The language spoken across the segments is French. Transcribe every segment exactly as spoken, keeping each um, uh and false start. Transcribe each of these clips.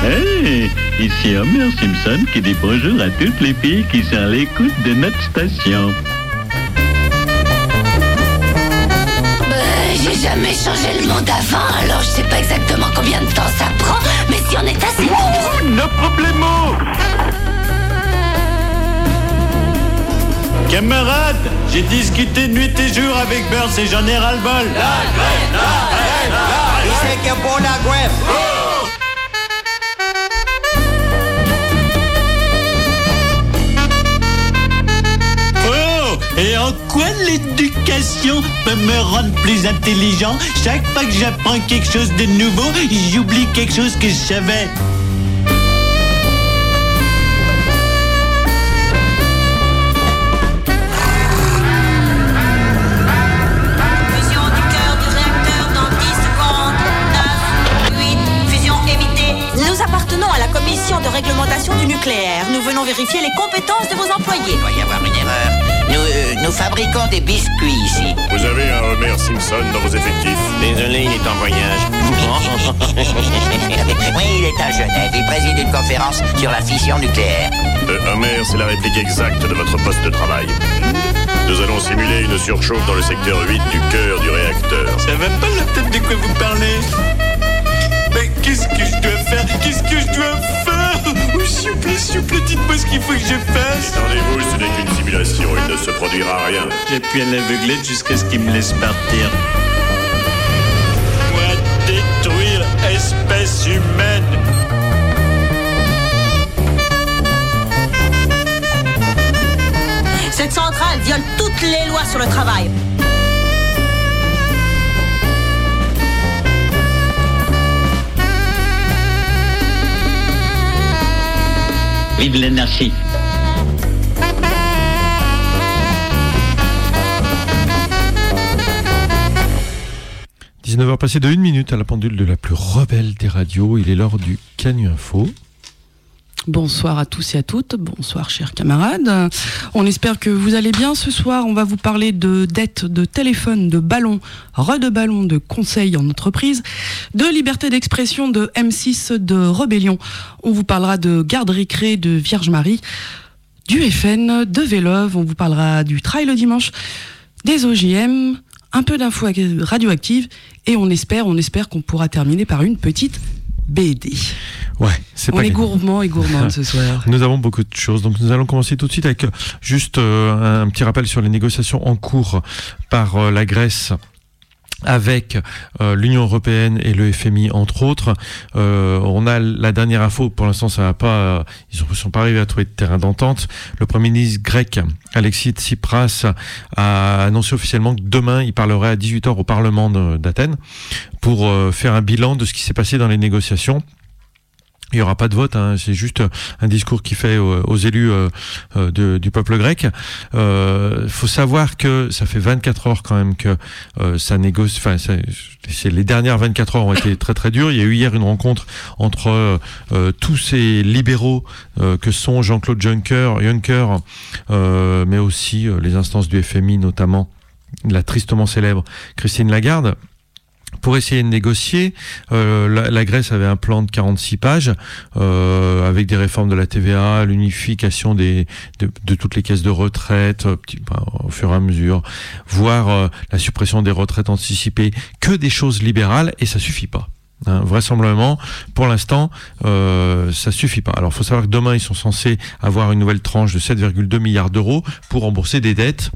Hey, ici Homer Simpson qui dit bonjour à toutes les filles qui sont à l'écoute de notre station. J'ai jamais changé le monde avant, alors je sais pas exactement combien de temps ça prend, mais si on est assez nombreux... No problemo! Camarades, j'ai discuté nuit et jour avec Burns et j'en ai ras-le-bol. La grève, la grève, la grève. Il sait qu'il y a pour la grève. Et en quoi l'éducation peut me rendre plus intelligent? Chaque fois que j'apprends quelque chose de nouveau, j'oublie quelque chose que je savais. Fusion du cœur du réacteur dans dix secondes. neuf, huit, fusion évitée. Nous appartenons à la commission de réglementation du nucléaire. Nous venons vérifier les compétences de vos employés. Il doit y avoir une erreur. Nous, euh, nous fabriquons des biscuits ici. Vous avez un Homer Simpson dans vos effectifs? Désolé, il est en voyage. Oui, il est à Genève. Il préside une conférence sur la fission nucléaire. Euh, Homer, c'est la réplique exacte de votre poste de travail. Nous allons simuler une surchauffe dans le secteur huit du cœur du réacteur. Ça va pas la tête de quoi vous parlez? Mais qu'est-ce que je dois faire? Qu'est-ce que je dois faire? Oh, s'il vous plaît, s'il vous plaît, dites-moi ce qu'il faut que je fasse. Attendez-vous, ce n'est qu'une simulation, il ne se produira rien. J'appuie à l'aveuglette jusqu'à ce qu'il me laisse partir. Moi, détruire espèce humaine. Cette centrale viole toutes les lois sur le travail. Vive l'anarchie. dix-neuf heures passées de une minute à la pendule de la plus rebelle des radios. Il est l'heure du Canu Info. Bonsoir à tous et à toutes, bonsoir chers camarades. On espère que vous allez bien. Ce soir, on va vous parler de dettes, de téléphone, de ballons, re de ballons, de conseils en entreprise, de liberté d'expression, de M six, de rébellion. On vous parlera de garde récré, de Vierge Marie, du F N, de Vélove. On vous parlera du trail le dimanche, des O G M, un peu d'infos radioactives et on espère, on espère qu'on pourra terminer par une petite B D. Ouais, c'est On pas est gagné. gourmand et gourmande ce soir. Nous avons beaucoup de choses, donc nous allons commencer tout de suite avec euh, juste euh, un petit rappel sur les négociations en cours par euh, la Grèce avec euh, l'Union européenne et le F M I entre autres. Euh, on a la dernière info, pour l'instant ça va pas, euh, ils ne sont pas arrivés à trouver de terrain d'entente. Le Premier ministre grec Alexis Tsipras a annoncé officiellement que demain il parlerait à dix-huit heures au Parlement de, d'Athènes pour euh, faire un bilan de ce qui s'est passé dans les négociations. Il n'y aura pas de vote, hein, c'est juste un discours qu'il fait aux, aux élus euh, euh, de, du peuple grec. Il euh, faut savoir que ça fait vingt-quatre heures quand même que euh, ça négocie. Enfin, ça, c'est, les dernières vingt-quatre heures ont été très très dures. Il y a eu hier une rencontre entre euh, tous ces libéraux euh, que sont Jean-Claude Juncker, Juncker euh, mais aussi euh, les instances du F M I, notamment la tristement célèbre Christine Lagarde, pour essayer de négocier. Euh, la, la Grèce avait un plan de quarante-six pages euh, avec des réformes de la T V A, l'unification des, de, de toutes les caisses de retraite euh, petit, bah, au fur et à mesure, voire euh, la suppression des retraites anticipées, que des choses libérales, et ça suffit pas. Hein, vraisemblablement, pour l'instant, euh, ça suffit pas. Alors, il faut savoir que demain, ils sont censés avoir une nouvelle tranche de sept virgule deux milliards d'euros pour rembourser des dettes.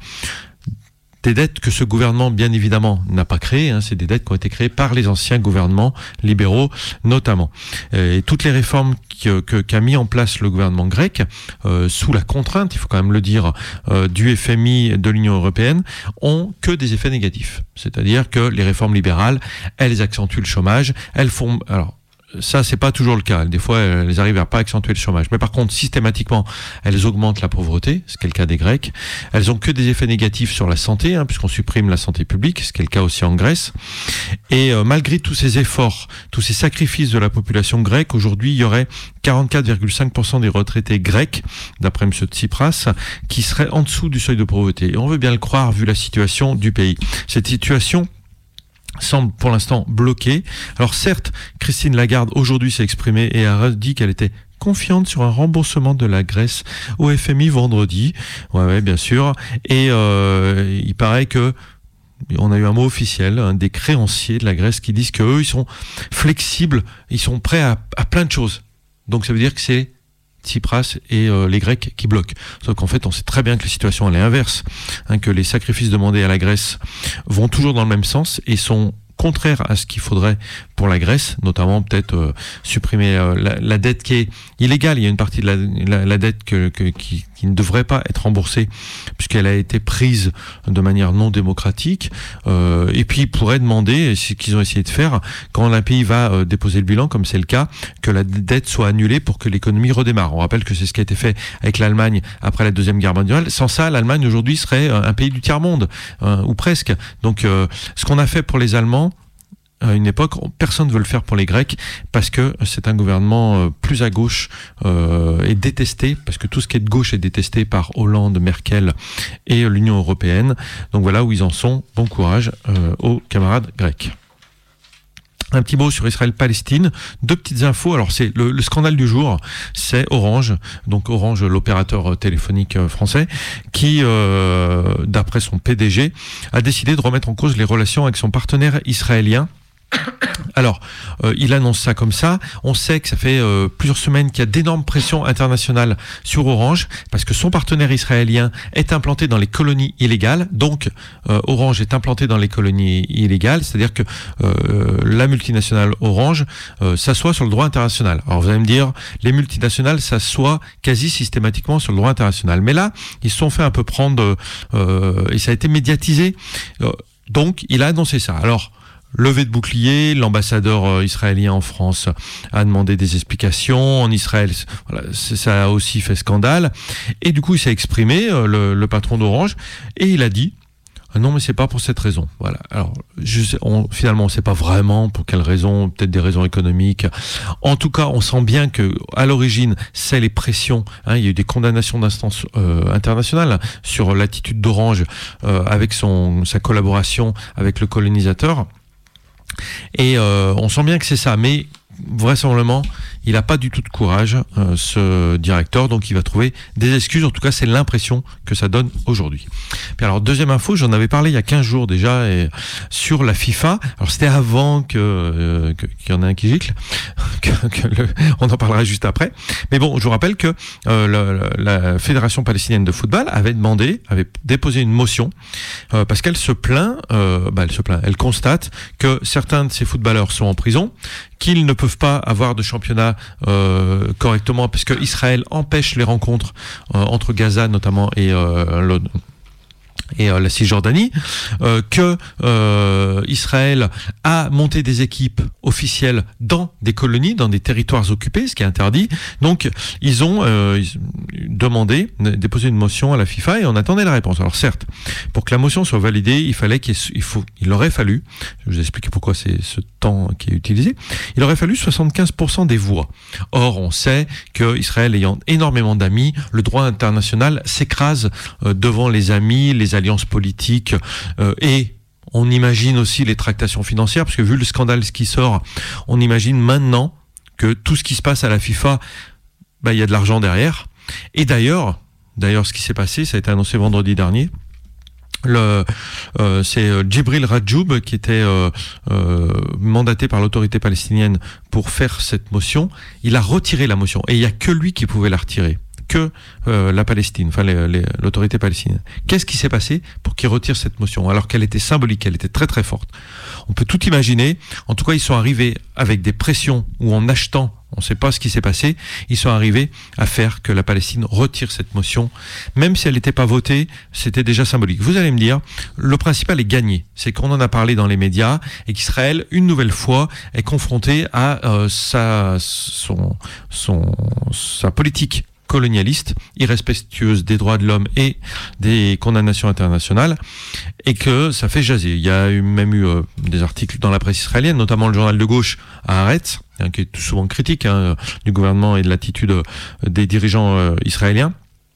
Des dettes que ce gouvernement, bien évidemment, n'a pas créées. Hein, c'est des dettes qui ont été créées par les anciens gouvernements libéraux, notamment. Et toutes les réformes que, que, qu'a mis en place le gouvernement grec, euh, sous la contrainte, il faut quand même le dire, euh, du F M I, de l'Union européenne, ont que des effets négatifs. C'est-à-dire que les réformes libérales, elles accentuent le chômage, elles font... Alors, ça, c'est pas toujours le cas. Des fois, elles arrivent à pas accentuer le chômage. Mais par contre, systématiquement, elles augmentent la pauvreté, ce qui est le cas des Grecs. Elles ont que des effets négatifs sur la santé, hein, puisqu'on supprime la santé publique, ce qui est le cas aussi en Grèce. Et euh, malgré tous ces efforts, tous ces sacrifices de la population grecque, aujourd'hui, il y aurait quarante-quatre virgule cinq pour cent des retraités grecs, d'après M. Tsipras, qui seraient en dessous du seuil de pauvreté. Et on veut bien le croire, vu la situation du pays. Cette situation, semble pour l'instant bloquée. Alors certes, Christine Lagarde aujourd'hui s'est exprimée et a dit qu'elle était confiante sur un remboursement de la Grèce au F M I vendredi. Ouais, ouais, bien sûr. Et euh, il paraît que on a eu un mot officiel, hein, des créanciers de la Grèce qui disent qu'eux, ils sont flexibles, ils sont prêts à, à plein de choses. Donc ça veut dire que c'est Tsipras et euh, les Grecs qui bloquent. Sauf qu'en fait, on sait très bien que la situation elle est inverse, hein, que les sacrifices demandés à la Grèce vont toujours dans le même sens et sont contraires à ce qu'il faudrait pour la Grèce, notamment peut-être euh, supprimer euh, la, la dette qui est illégale. Il y a une partie de la, la, la dette que, que, qui, qui ne devrait pas être remboursée puisqu'elle a été prise de manière non démocratique. Euh, et puis, ils pourraient demander, et c'est ce qu'ils ont essayé de faire, quand un pays va euh, déposer le bilan, comme c'est le cas, que la dette soit annulée pour que l'économie redémarre. On rappelle que c'est ce qui a été fait avec l'Allemagne après la Deuxième Guerre mondiale. Sans ça, l'Allemagne aujourd'hui serait un pays du tiers-monde, euh, ou presque. Donc, euh, ce qu'on a fait pour les Allemands, à une époque, personne ne veut le faire pour les Grecs parce que c'est un gouvernement plus à gauche euh, et détesté, parce que tout ce qui est de gauche est détesté par Hollande, Merkel et l'Union européenne. Donc voilà où ils en sont. Bon courage euh, aux camarades grecs. Un petit mot sur Israël-Palestine. Deux petites infos. Alors c'est le, le scandale du jour, c'est Orange, donc Orange, l'opérateur téléphonique français, qui, euh, d'après son P D G, a décidé de remettre en cause les relations avec son partenaire israélien. Alors, euh, il annonce ça comme ça. On sait que ça fait euh, plusieurs semaines qu'il y a d'énormes pressions internationales sur Orange parce que son partenaire israélien est implanté dans les colonies illégales. Donc, euh, Orange est implanté dans les colonies illégales, c'est-à-dire que euh, la multinationale Orange euh, s'assoit sur le droit international. Alors, vous allez me dire, les multinationales s'assoient quasi systématiquement sur le droit international. Mais là, ils se sont fait un peu prendre euh, et ça a été médiatisé. Euh, donc, il a annoncé ça. Alors, levée de bouclier, l'ambassadeur israélien en France a demandé des explications. En Israël, voilà, ça a aussi fait scandale. Et du coup, il s'est exprimé, le, le patron d'Orange, et il a dit non, mais c'est pas pour cette raison. Voilà. Alors, je sais, on, finalement, on sait pas vraiment pour quelle raison, peut-être des raisons économiques. En tout cas, on sent bien que à l'origine, c'est les pressions. Hein, il y a eu des condamnations d'instances euh, internationales sur l'attitude d'Orange euh, avec son sa collaboration avec le colonisateur. Et euh, on sent bien que c'est ça, mais vraisemblablement, il n'a pas du tout de courage, euh, ce directeur, donc il va trouver des excuses. En tout cas, c'est l'impression que ça donne aujourd'hui. Puis alors, deuxième info, j'en avais parlé il y a quinze jours déjà, et, sur la FIFA. Alors, c'était avant que, euh, que, qu'il y en ait un qui gicle, que, que le, on en parlera juste après. Mais bon, je vous rappelle que euh, la, la Fédération palestinienne de football avait demandé, avait déposé une motion, euh, parce qu'elle se plaint, euh, bah, elle se plaint, elle constate que certains de ces footballeurs sont en prison, qu'ils ne peuvent pas avoir de championnat euh, correctement parce que Israël empêche les rencontres euh, entre Gaza notamment et euh, le, et euh, la Cisjordanie, euh, que euh, Israël a monté des équipes officielles dans des colonies, dans des territoires occupés, ce qui est interdit. Donc, ils ont euh, demandé, déposé une motion à la FIFA et on attendait la réponse. Alors certes, pour que la motion soit validée, il fallait qu'il il faut, il aurait fallu, je vais vous expliquer pourquoi c'est ce temps qui est utilisé, il aurait fallu soixante-quinze pour cent des voix. Or, on sait que Israël ayant énormément d'amis, le droit international s'écrase euh, devant les amis, les alliances politiques euh, et on imagine aussi les tractations financières, parce que vu le scandale ce qui sort, on imagine maintenant que tout ce qui se passe à la FIFA, bah, il y a de l'argent derrière. Et d'ailleurs, d'ailleurs, ce qui s'est passé, ça a été annoncé vendredi dernier. Le, euh, c'est Djibril Rajoub qui était euh, euh, mandaté par l'autorité palestinienne pour faire cette motion. Il a retiré la motion et il y a que lui qui pouvait la retirer, que euh, la Palestine, enfin les, les, l'autorité palestinienne. Qu'est-ce qui s'est passé pour qu'il retire cette motion alors qu'elle était symbolique, elle était très très forte? On peut tout imaginer. En tout cas, ils sont arrivés avec des pressions ou en achetant, on ne sait pas ce qui s'est passé, ils sont arrivés à faire que la Palestine retire cette motion. Même si elle n'était pas votée, c'était déjà symbolique. Vous allez me dire, le principal est gagné. C'est qu'on en a parlé dans les médias et qu'Israël, une nouvelle fois, est confronté à euh, sa, son, son, sa politique colonialiste, irrespectueuse des droits de l'homme et des condamnations internationales, et que ça fait jaser. Il y a eu, même eu euh, des articles dans la presse israélienne, notamment le journal de gauche à Haaretz, hein, qui est souvent critique hein, du gouvernement et de l'attitude euh, des dirigeants euh, israéliens,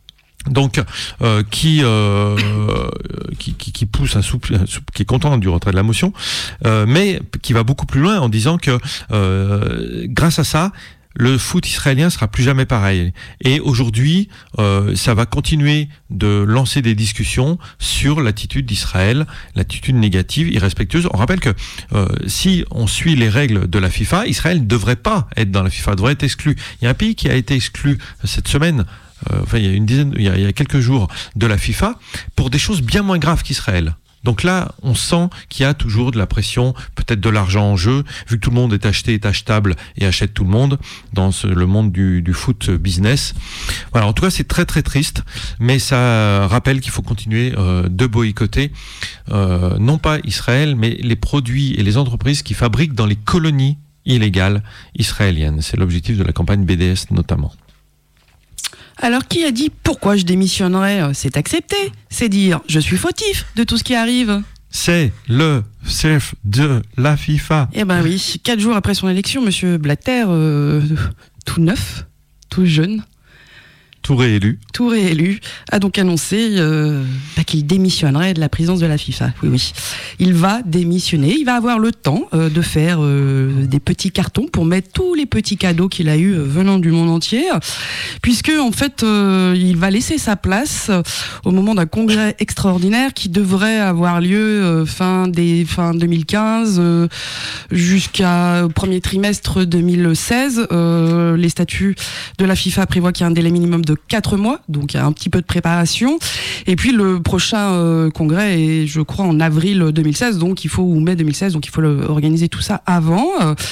Donc, euh, qui, euh, qui, qui qui pousse un souple, un souple, qui est content du retrait de la motion, euh, mais qui va beaucoup plus loin en disant que euh, grâce à ça, le foot israélien sera plus jamais pareil. Et aujourd'hui, euh, ça va continuer de lancer des discussions sur l'attitude d'Israël, l'attitude négative, irrespectueuse. On rappelle que euh, si on suit les règles de la FIFA, Israël ne devrait pas être dans la FIFA, devrait être exclu. Il y a un pays qui a été exclu cette semaine. Euh, enfin, il y a une dizaine, il y a, il y a quelques jours de la FIFA pour des choses bien moins graves qu'Israël. Donc là, on sent qu'il y a toujours de la pression, peut-être de l'argent en jeu, vu que tout le monde est acheté, est achetable et achète tout le monde dans ce, le monde du, du foot business. Voilà, en tout cas, c'est très très triste, mais ça rappelle qu'il faut continuer euh, de boycotter, euh, non pas Israël, mais les produits et les entreprises qui fabriquent dans les colonies illégales israéliennes. C'est l'objectif de la campagne B D S notamment. Alors, qui a dit pourquoi je démissionnerais ? C'est accepté. C'est dire je suis fautif de tout ce qui arrive. C'est le chef de la FIFA. Eh ben oui, quatre jours après son élection, Monsieur Blatter, euh, tout neuf, tout jeune, tout réélu, tout réélu, a donc annoncé euh, bah, qu'il démissionnerait de la présidence de la FIFA. Oui, oui. Il va démissionner. Il va avoir le temps euh, de faire euh, des petits cartons pour mettre tous les petits cadeaux qu'il a eu euh, venant du monde entier, puisque en fait, euh, il va laisser sa place euh, au moment d'un congrès extraordinaire qui devrait avoir lieu euh, fin des fin deux mille quinze euh, jusqu'à premier trimestre deux mille seize. Euh, les statuts de la FIFA prévoient qu'il y a un délai minimum de quatre mois, donc il y a un petit peu de préparation. Et puis le prochain euh, congrès est, je crois, en avril deux mille seize, donc il faut ou mai deux mille seize, donc il faut le, organiser tout ça avant.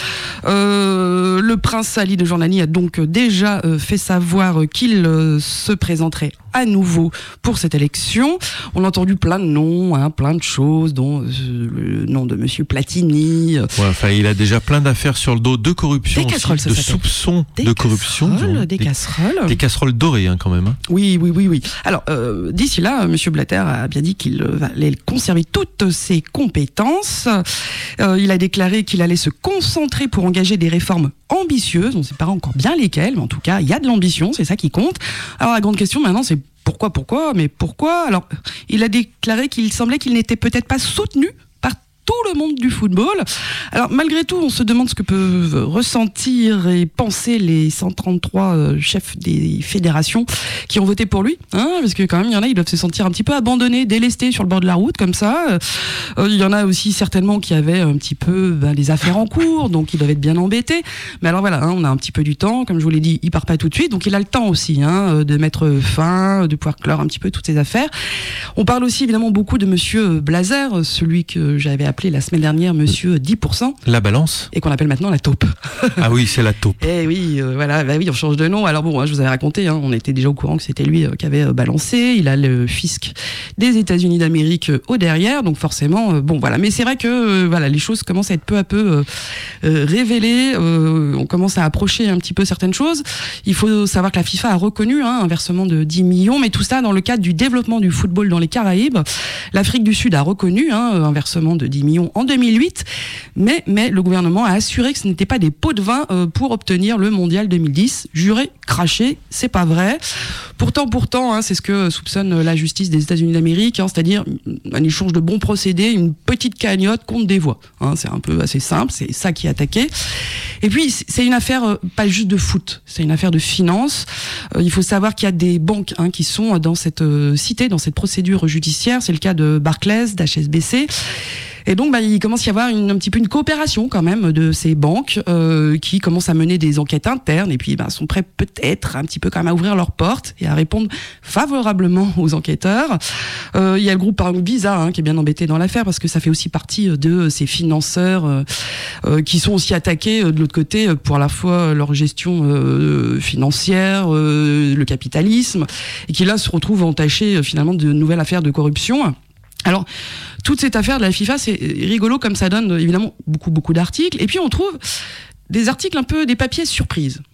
Euh, le prince Ali de Jordanie a donc déjà euh, fait savoir qu'il euh, se présenterait à nouveau pour cette élection. On a entendu plein de noms, hein, plein de choses, dont euh, le nom de Monsieur Platini. Ouais, enfin, il a déjà plein d'affaires sur le dos, de corruption, des aussi, de soupçons de corruption, des, des casseroles, des casseroles dorées, hein, quand même. Hein. Oui, oui, oui, oui. Alors, euh, d'ici là, Monsieur Blatter a bien dit qu'il euh, allait conserver toutes ses compétences. Euh, il a déclaré qu'il allait se concentrer pour engager des réformes ambitieuses. On ne sait pas encore bien lesquelles, mais en tout cas, il y a de l'ambition, c'est ça qui compte. Alors, la grande question maintenant, c'est pourquoi, pourquoi, mais pourquoi ? Alors, il a déclaré qu'il semblait qu'il n'était peut-être pas soutenu par tout le monde du football. Alors, malgré tout, on se demande ce que peuvent ressentir et penser les cent trente-trois euh, chefs des fédérations qui ont voté pour lui, hein, parce que quand même, il y en a, ils doivent se sentir un petit peu abandonnés, délestés sur le bord de la route, comme ça. Euh, il y en a aussi certainement qui avaient un petit peu ben, des affaires en cours, donc ils doivent être bien embêtés. Mais alors voilà, hein, on a un petit peu du temps, comme je vous l'ai dit, il part pas tout de suite, donc il a le temps aussi hein, de mettre fin, de pouvoir clore un petit peu toutes ces affaires. On parle aussi évidemment beaucoup de Monsieur Blazer, celui que j'avais appelé la semaine dernière Monsieur dix pour cent. La balance. Et qu'on appelle maintenant la taupe. Ah oui, c'est la taupe. Eh oui, euh, voilà, bah oui, on change de nom. Alors bon, hein, je vous avais raconté, hein, on était déjà au courant que c'était lui euh, qui avait euh, balancé. Il a le fisc des États-Unis d'Amérique euh, au derrière, donc forcément, euh, bon voilà. Mais c'est vrai que euh, voilà, les choses commencent à être peu à peu euh, euh, révélées. Euh, on commence à approcher un petit peu certaines choses. Il faut savoir que la FIFA a reconnu hein, un versement de dix millions, mais tout ça dans le cadre du développement du football dans les Caraïbes. L'Afrique du Sud a reconnu hein, un versement de dix millions en deux mille huit, mais, mais le gouvernement a assuré que ce n'était pas des pots de vin euh, pour obtenir le mondial deux mille dix. Juré, craché, c'est pas vrai. Pourtant, pourtant, hein, c'est ce que soupçonne la justice des États-Unis d'Amérique, hein, c'est-à-dire un échange de bons procédés, une petite cagnotte contre des voix. Hein, c'est un peu assez simple, c'est ça qui est attaqué. Et puis, c'est une affaire euh, pas juste de foot, c'est une affaire de finance. Euh, il faut savoir qu'il y a des banques hein, qui sont dans cette euh, cité, dans cette procédure judiciaire. C'est le cas de Barclays, d'H S B C. Et donc, bah, il commence à y avoir une, un petit peu une coopération quand même de ces banques euh, qui commencent à mener des enquêtes internes et puis bah, sont prêts peut-être un petit peu quand même à ouvrir leurs portes et à répondre favorablement aux enquêteurs. Euh, il y a le groupe par exemple Visa hein, qui est bien embêté dans l'affaire parce que ça fait aussi partie de ces financeurs euh, euh, qui sont aussi attaqués euh, de l'autre côté pour à la fois leur gestion euh, financière, euh, le capitalisme et qui là se retrouvent entachés euh, finalement de nouvelles affaires de corruption. Alors, toute cette affaire de la FIFA, c'est rigolo comme ça donne évidemment beaucoup beaucoup d'articles. Et puis on trouve des articles un peu, des papiers surprises.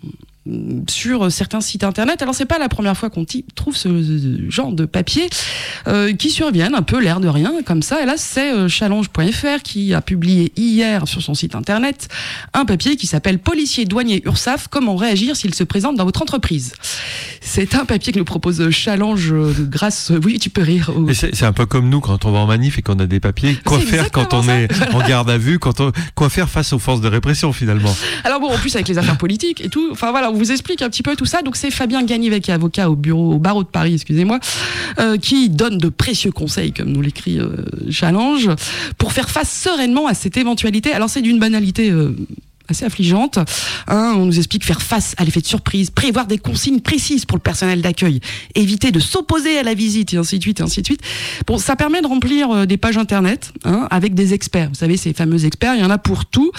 sur certains sites internet. Alors c'est pas la première fois qu'on t- trouve ce genre de papier euh, qui surviennent un peu l'air de rien comme ça. Et là c'est euh, challenge point f r qui a publié hier sur son site internet un papier qui s'appelle Policiers, douaniers, URSSAF, comment réagir s'ils se présentent dans votre entreprise. C'est un papier que nous propose Challenge euh, grâce, euh, oui tu peux rire. Au... Et c'est, c'est un peu comme nous quand on va en manif et qu'on a des papiers. Quoi C'est faire quand on ça. est en garde à vue, quand on, quoi faire face aux forces de répression finalement. Alors bon, en plus avec les affaires politiques et tout, enfin voilà, on vous explique un petit peu tout ça. Donc c'est Fabien Ganivec, qui est avocat au bureau, au barreau de Paris, excusez-moi, euh, qui donne de précieux conseils, comme nous l'écrit euh, Challenge, pour faire face sereinement à cette éventualité. Alors c'est d'une banalité euh, assez affligeante. Hein, on nous explique faire face à l'effet de surprise, prévoir des consignes précises pour le personnel d'accueil, éviter de s'opposer à la visite, et ainsi de suite, et ainsi de suite. Bon, ça permet de remplir euh, des pages internet hein, avec des experts. Vous savez, ces fameux experts, il y en a pour tout.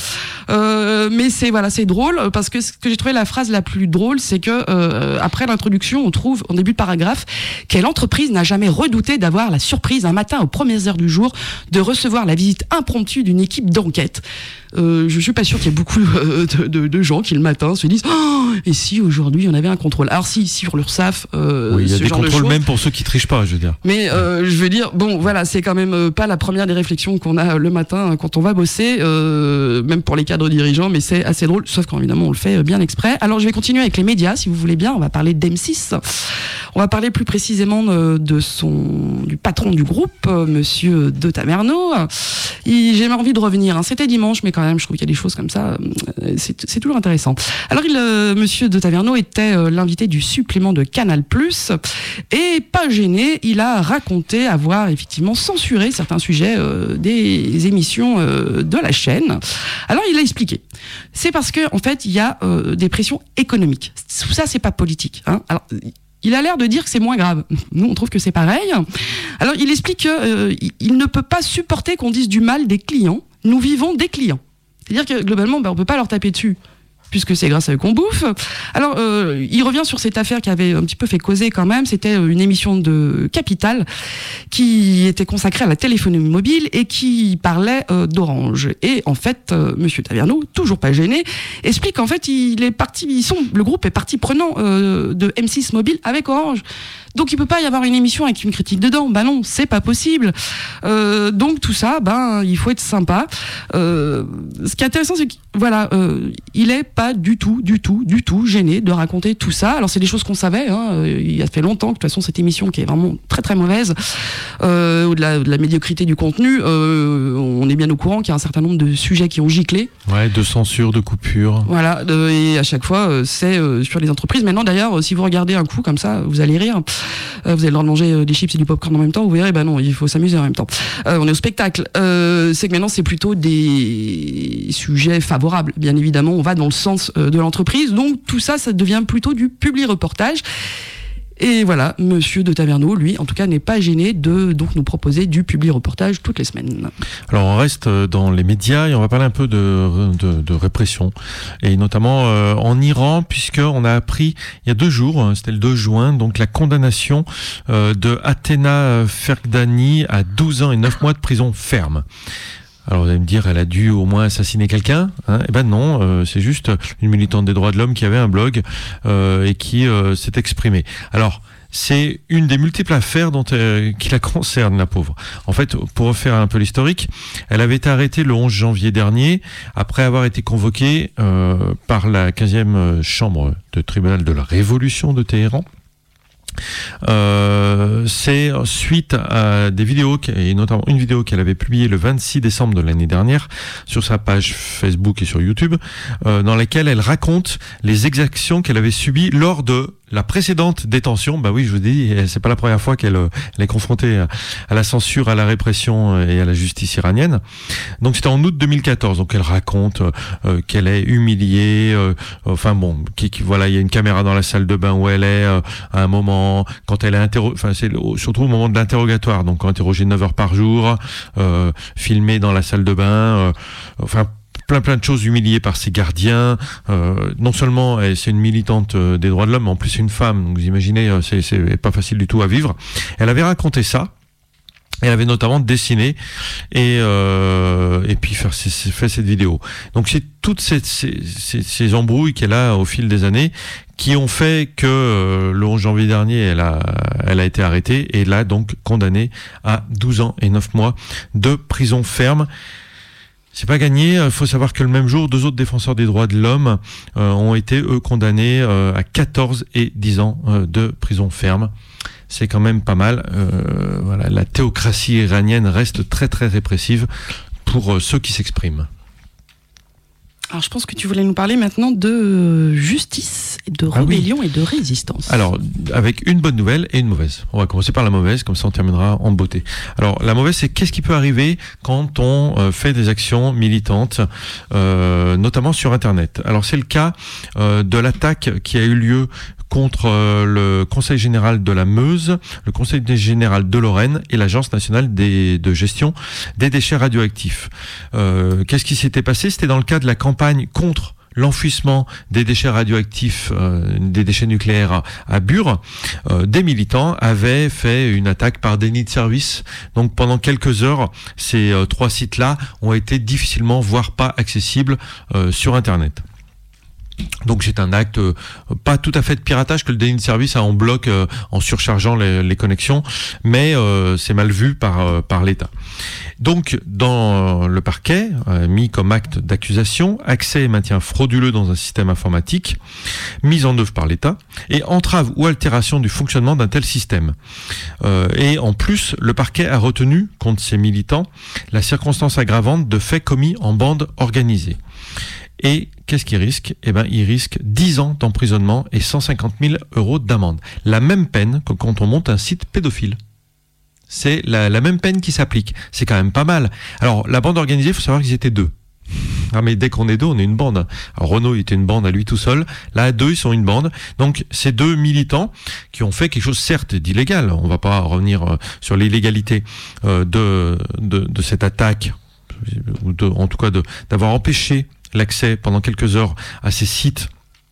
Euh, mais c'est voilà, c'est drôle parce que ce que j'ai trouvé la phrase la plus drôle, c'est que euh, après l'introduction, on trouve en début de paragraphe quelle entreprise n'a jamais redouté d'avoir la surprise un matin aux premières heures du jour de recevoir la visite impromptue d'une équipe d'enquête. Euh, je suis pas sûr qu'il y ait beaucoup euh, de, de, de gens qui le matin se disent oh, et si aujourd'hui on avait un contrôle. Alors si sur l'URSSAF, euh, oui, il y a ce des genre contrôles de choses, même pour ceux qui trichent pas, je veux dire. mais euh, je veux dire bon voilà, c'est quand même euh, pas la première des réflexions qu'on a le matin quand on va bosser, euh, même pour les cadres dirigeants, mais c'est assez drôle, sauf quand évidemment on le fait bien exprès. Alors je vais continuer avec les médias si vous voulez bien. On va parler d'M six. On va parler plus précisément de, de son du patron du groupe, euh, Monsieur De Taverneau. Il, j'ai envie de revenir. Hein. C'était dimanche, mais quand même, je trouve qu'il y a des choses comme ça. Euh, c'est, c'est toujours intéressant. Alors, il, euh, Monsieur De Taverneau était euh, l'invité du supplément de Canal plus, et pas gêné, il a raconté avoir effectivement censuré certains sujets euh, des émissions euh, de la chaîne. Alors, il a expliqué. C'est parce que en fait, il y a euh, des pressions économiques. Tout ça, c'est pas politique. Hein. Alors, il a l'air de dire que c'est moins grave. Nous, on trouve que c'est pareil. Alors, il explique qu'il euh, ne peut pas supporter qu'on dise du mal des clients. Nous vivons des clients. C'est-à-dire que, globalement, ben, on ne peut pas leur taper dessus, puisque c'est grâce à eux qu'on bouffe. Alors, euh, il revient sur cette affaire qui avait un petit peu fait causer quand même. C'était une émission de Capital qui était consacrée à la téléphonie mobile et qui parlait euh, d'Orange. Et en fait, euh, Monsieur Taverneau, toujours pas gêné, explique qu'en fait, il est parti, ils sont, le groupe est partie prenant euh, de M six Mobile avec Orange. Donc il peut pas y avoir une émission avec une critique dedans. Bah non, c'est pas possible. Euh, donc tout ça, ben il faut être sympa. Euh, ce qui est intéressant, c'est que voilà, euh, il est pas du tout, du tout, du tout gêné de raconter tout ça. Alors c'est des choses qu'on savait. Hein. Il y a fait longtemps que de toute façon cette émission qui est vraiment très très mauvaise, euh, ou de la, de la médiocrité du contenu, euh, on est bien au courant qu'il y a un certain nombre de sujets qui ont giclé. Ouais, de censure, de coupure. Voilà, de, et à chaque fois euh, c'est euh, sur les entreprises. Maintenant d'ailleurs, si vous regardez un coup comme ça, vous allez rire. Euh, vous avez le droit de manger euh, des chips et du popcorn en même temps, vous verrez, ben non, il faut s'amuser en même temps. Euh, on est au spectacle. Euh, c'est que maintenant, c'est plutôt des sujets favorables. Bien évidemment, on va dans le sens euh, de l'entreprise. Donc, tout ça, ça devient plutôt du publi-reportage. Et voilà, Monsieur De Taverneau, lui, en tout cas, n'est pas gêné de donc nous proposer du publi-reportage toutes les semaines. Alors, on reste dans les médias et on va parler un peu de, de, de répression. Et notamment euh, en Iran, puisqu'on a appris il y a deux jours, c'était le deux juin, donc la condamnation euh, de Athéna Fergdani à douze ans et neuf mois de prison ferme. Alors vous allez me dire, elle a dû au moins assassiner quelqu'un, hein? Eh ben non, euh, c'est juste une militante des droits de l'homme qui avait un blog euh, et qui euh, s'est exprimée. Alors c'est une des multiples affaires dont euh, qui la concerne, la pauvre. En fait, pour refaire un peu l'historique, elle avait été arrêtée le onze janvier dernier après avoir été convoquée euh, par la quinzième chambre de tribunal de la Révolution de Téhéran. Euh, c'est suite à des vidéos, et notamment une vidéo qu'elle avait publiée le vingt-six décembre de l'année dernière sur sa page Facebook et sur YouTube, euh, dans laquelle elle raconte les exactions qu'elle avait subies lors de la précédente détention. Bah oui, je vous dis, c'est pas la première fois qu'elle elle est confrontée à la censure, à la répression et à la justice iranienne. Donc c'était en août deux mille quatorze. Donc elle raconte euh, qu'elle est humiliée. Euh, enfin bon, qui, qui, voilà, il y a une caméra dans la salle de bain où elle est euh, à un moment, quand elle est interrogée. Enfin c'est surtout au moment de l'interrogatoire. Donc interrogée neuf heures par jour, euh, filmée dans la salle de bain. Euh, enfin. plein plein de choses, humiliées par ses gardiens. Euh, non seulement elle, c'est une militante euh, des droits de l'homme, mais en plus c'est une femme. Donc vous imaginez, euh, c'est, c'est pas facile du tout à vivre. Elle avait raconté ça. Elle avait notamment dessiné et euh, et puis faire fait cette vidéo. Donc c'est toutes ces, ces, ces, ces embrouilles qu'elle a au fil des années qui ont fait que euh, le onze janvier dernier, elle a elle a été arrêtée et là donc condamnée à douze ans et neuf mois de prison ferme. C'est pas gagné. Il faut savoir que le même jour, deux autres défenseurs des droits de l'homme euh, ont été eux condamnés euh, à quatorze et dix ans euh, de prison ferme. C'est quand même pas mal. Euh, voilà, la théocratie iranienne reste très très répressive pour euh, ceux qui s'expriment. Alors je pense que tu voulais nous parler maintenant de justice, de rébellion ah oui. et de résistance. Alors, avec une bonne nouvelle et une mauvaise. On va commencer par la mauvaise, comme ça on terminera en beauté. Alors, la mauvaise, c'est qu'est-ce qui peut arriver quand on euh, fait des actions militantes, euh, notamment sur Internet. Alors, c'est le cas euh, de l'attaque qui a eu lieu contre euh, le Conseil général de la Meuse, le Conseil général de Lorraine et l'Agence nationale des, de gestion des déchets radioactifs. Euh, qu'est-ce qui s'était passé ? C'était dans le cadre de la campagne contre l'enfouissement des déchets radioactifs, euh, des déchets nucléaires à, à Bure. Euh, des militants avaient fait une attaque par déni de service. Donc pendant quelques heures, ces euh, trois sites-là ont été difficilement, voire pas accessibles euh, sur Internet. Donc c'est un acte euh, pas tout à fait de piratage que le déni de service hein, on bloque euh, en surchargeant les, les connexions, mais euh, c'est mal vu par euh, par l'État. Donc dans le parquet euh, mis comme acte d'accusation, accès et maintien frauduleux dans un système informatique, mise en œuvre par l'État et entrave ou altération du fonctionnement d'un tel système. Euh, et en plus, le parquet a retenu contre ces militants la circonstance aggravante de faits commis en bande organisée. Et qu'est-ce qu'il risque ? Eh ben, il risque dix ans d'emprisonnement et cent cinquante mille euros d'amende. La même peine que quand on monte un site pédophile. C'est la, la même peine qui s'applique. C'est quand même pas mal. Alors, la bande organisée, il faut savoir qu'ils étaient deux. Ah, mais dès qu'on est deux, on est une bande. Alors, Renaud était une bande à lui tout seul. Là, à deux, ils sont une bande. Donc, ces deux militants qui ont fait quelque chose, certes, d'illégal. On va pas revenir sur l'illégalité euh, de, de, de cette attaque, ou de, en tout cas de, d'avoir empêché l'accès pendant quelques heures à ces sites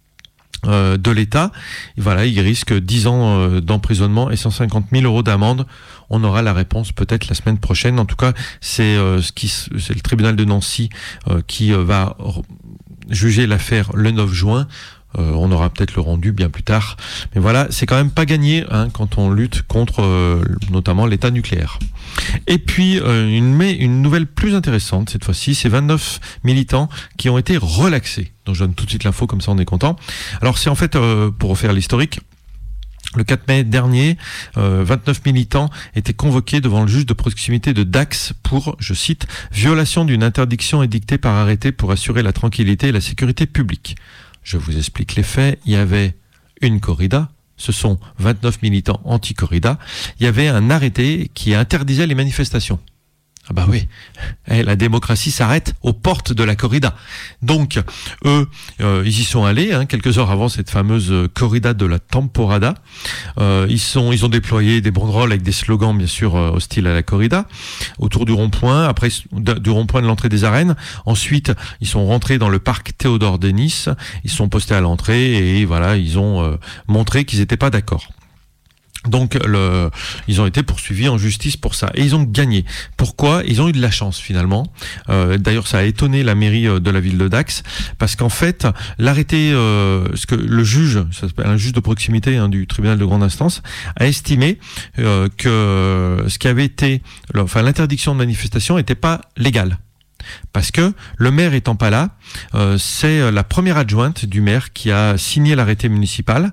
euh, de l'État. Et voilà, il risque dix ans euh, d'emprisonnement et cent cinquante mille euros d'amende. On aura la réponse peut-être la semaine prochaine. En tout cas, c'est euh, ce qui, c'est le tribunal de Nancy euh, qui euh, va r- juger l'affaire le neuf juin. Euh, on aura peut-être le rendu bien plus tard. Mais voilà, c'est quand même pas gagné hein, quand on lutte contre euh, notamment l'État nucléaire. Et puis, euh, une, une nouvelle plus intéressante cette fois-ci, c'est vingt-neuf militants qui ont été relaxés. Donc je donne tout de suite l'info, comme ça on est content. Alors c'est en fait, euh, pour refaire l'historique, le quatre mai dernier, euh, vingt-neuf militants étaient convoqués devant le juge de proximité de Dax pour, je cite, « violation d'une interdiction édictée par arrêté pour assurer la tranquillité et la sécurité publique ». Je vous explique les faits. Il y avait une corrida. Ce sont vingt-neuf militants anti-corrida. Il y avait un arrêté qui interdisait les manifestations. Ah bah oui, eh, la démocratie s'arrête aux portes de la corrida. Donc, eux, euh, ils y sont allés, hein, quelques heures avant cette fameuse corrida de la Temporada. Euh, ils sont, ils ont déployé des banderoles avec des slogans, bien sûr, euh, hostiles à la corrida, autour du rond-point, après du rond-point de l'entrée des arènes. Ensuite, ils sont rentrés dans le parc Théodore Denis. Ils sont postés à l'entrée et voilà, ils ont euh, montré qu'ils n'étaient pas d'accord. Donc, le, ils ont été poursuivis en justice pour ça. Et ils ont gagné. Pourquoi ? Ils ont eu de la chance, finalement. Euh, d'ailleurs, ça a étonné la mairie de la ville de Dax, parce qu'en fait, l'arrêté, euh, ce que le juge, ça s'appelle un juge de proximité hein, du tribunal de grande instance, a estimé euh, que ce qui avait été, enfin, l'interdiction de manifestation n'était pas légale. Parce que le maire étant pas là, euh, c'est la première adjointe du maire qui a signé l'arrêté municipal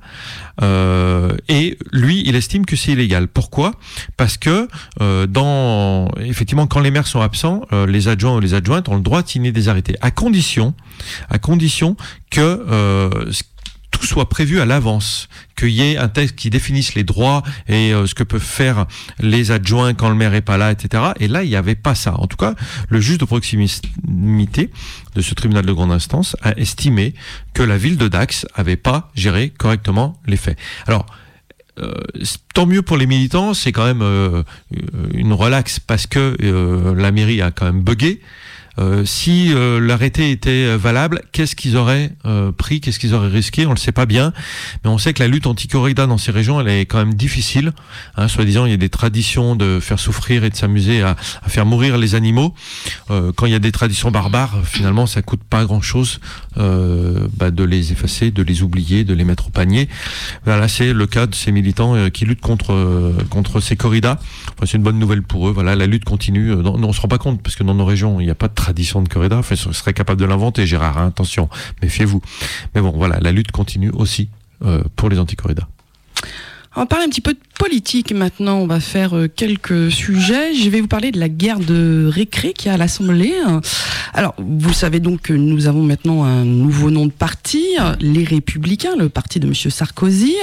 euh, et lui, il estime que c'est illégal. Pourquoi ? Parce que euh, dans effectivement, quand les maires sont absents, euh, les adjoints ou les adjointes ont le droit de signer des arrêtés, à condition, à condition que euh, tout soit prévu à l'avance, qu'il y ait un texte qui définisse les droits et euh, ce que peuvent faire les adjoints quand le maire est pas là, et cetera. Et là, il n'y avait pas ça. En tout cas, le juge de proximité de ce tribunal de grande instance a estimé que la ville de Dax avait pas géré correctement les faits. Alors, euh, tant mieux pour les militants, c'est quand même euh, une relaxe parce que euh, la mairie a quand même bugué. Euh, si euh, l'arrêté était valable, qu'est-ce qu'ils auraient euh, pris, qu'est-ce qu'ils auraient risqué? On le sait pas bien, mais on sait que la lutte anti-corrida dans ces régions, elle est quand même difficile. Hein, soi-disant, il y a des traditions de faire souffrir et de s'amuser à, à faire mourir les animaux. Euh, quand il y a des traditions barbares, finalement, ça coûte pas grand-chose euh, bah, de les effacer, de les oublier, de les mettre au panier. Voilà, c'est le cas de ces militants euh, qui luttent contre euh, contre ces corridas. Enfin, c'est une bonne nouvelle pour eux. Voilà, la lutte continue. Non, on se rend pas compte parce que dans nos régions, il n'y a pas de tradition de corrida. Enfin, on serait capable de l'inventer, Gérard. Hein, attention, méfiez-vous. Mais bon, voilà, la lutte continue aussi euh, pour les anti-corridas. On va parler un petit peu de politique maintenant. On va faire euh, quelques sujets. Je vais vous parler de la guerre de récré qu'il y a à l'Assemblée. Alors, vous savez donc que nous avons maintenant un nouveau nom de parti, les Républicains, le parti de Monsieur Sarkozy.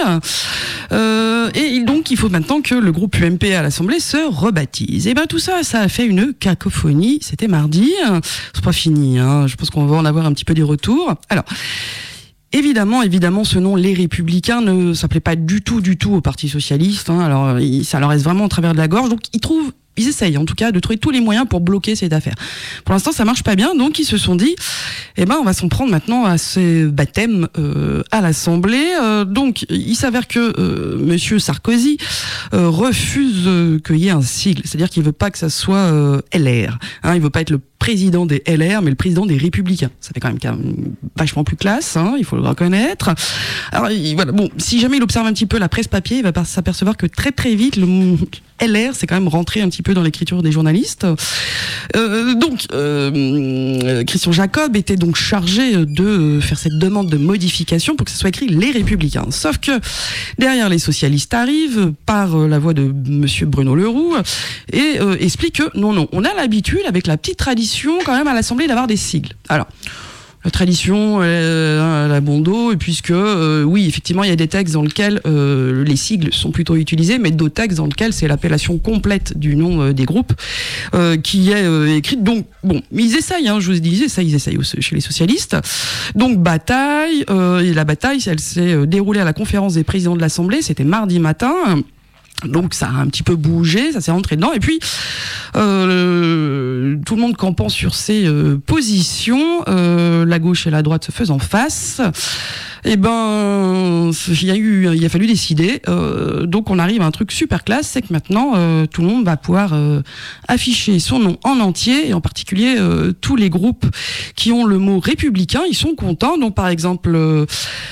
Euh, et donc, il faut maintenant que le groupe U M P à l'Assemblée se rebaptise. Et bien, tout ça, ça a fait une cacophonie. C'était mardi. C'est pas fini, hein. Je pense qu'on va en avoir un petit peu des retours. Alors, Évidemment, évidemment, ce nom, les Républicains, ne s'appelait pas du tout, du tout au Parti Socialiste. Hein. Alors, ça leur reste vraiment au travers de la gorge. Donc, ils trouvent, ils essayent en tout cas de trouver tous les moyens pour bloquer cette affaire. Pour l'instant, ça marche pas bien. Donc, ils se sont dit, eh ben, on va s'en prendre maintenant à ce baptême euh, à l'Assemblée. Euh, donc, il s'avère que euh, Monsieur Sarkozy euh, refuse euh, qu'il y ait un sigle. C'est-à-dire qu'il veut pas que ça soit euh, L R. Hein, il veut pas être le président des L R, mais le président des Républicains. Ça fait quand même, quand même vachement plus classe, hein, il faut le reconnaître. Alors, il, voilà, bon, si jamais il observe un petit peu la presse papier, il va s'apercevoir que très très vite, le L R, c'est quand même rentré un petit peu dans l'écriture des journalistes. Euh, donc, euh, Christian Jacob était donc chargé de faire cette demande de modification pour que ce soit écrit les Républicains. Sauf que derrière, les socialistes arrivent par la voix de Monsieur Bruno Leroux et euh, expliquent que non, non, on a l'habitude avec la petite tradition quand même à l'Assemblée d'avoir des sigles. Alors, la tradition, euh, la bondo, puisque euh, oui, effectivement, il y a des textes dans lesquels euh, les sigles sont plutôt utilisés, mais d'autres textes dans lesquels c'est l'appellation complète du nom euh, des groupes euh, qui est euh, écrite. Donc, bon, ils essayent, hein, je vous dis, ils essayent, ils essayent chez les socialistes. Donc, bataille, euh, et la bataille, elle s'est déroulée à la conférence des présidents de l'Assemblée, c'était mardi matin. Donc ça a un petit peu bougé, ça s'est rentré dedans, et puis euh, tout le monde campant sur ses euh, positions, euh, la gauche et la droite se faisant face. Eh ben, il y a eu, il a fallu décider. Euh, donc on arrive à un truc super classe, c'est que maintenant euh, tout le monde va pouvoir euh, afficher son nom en entier, et en particulier euh, tous les groupes qui ont le mot républicain, ils sont contents. Donc par exemple. Euh,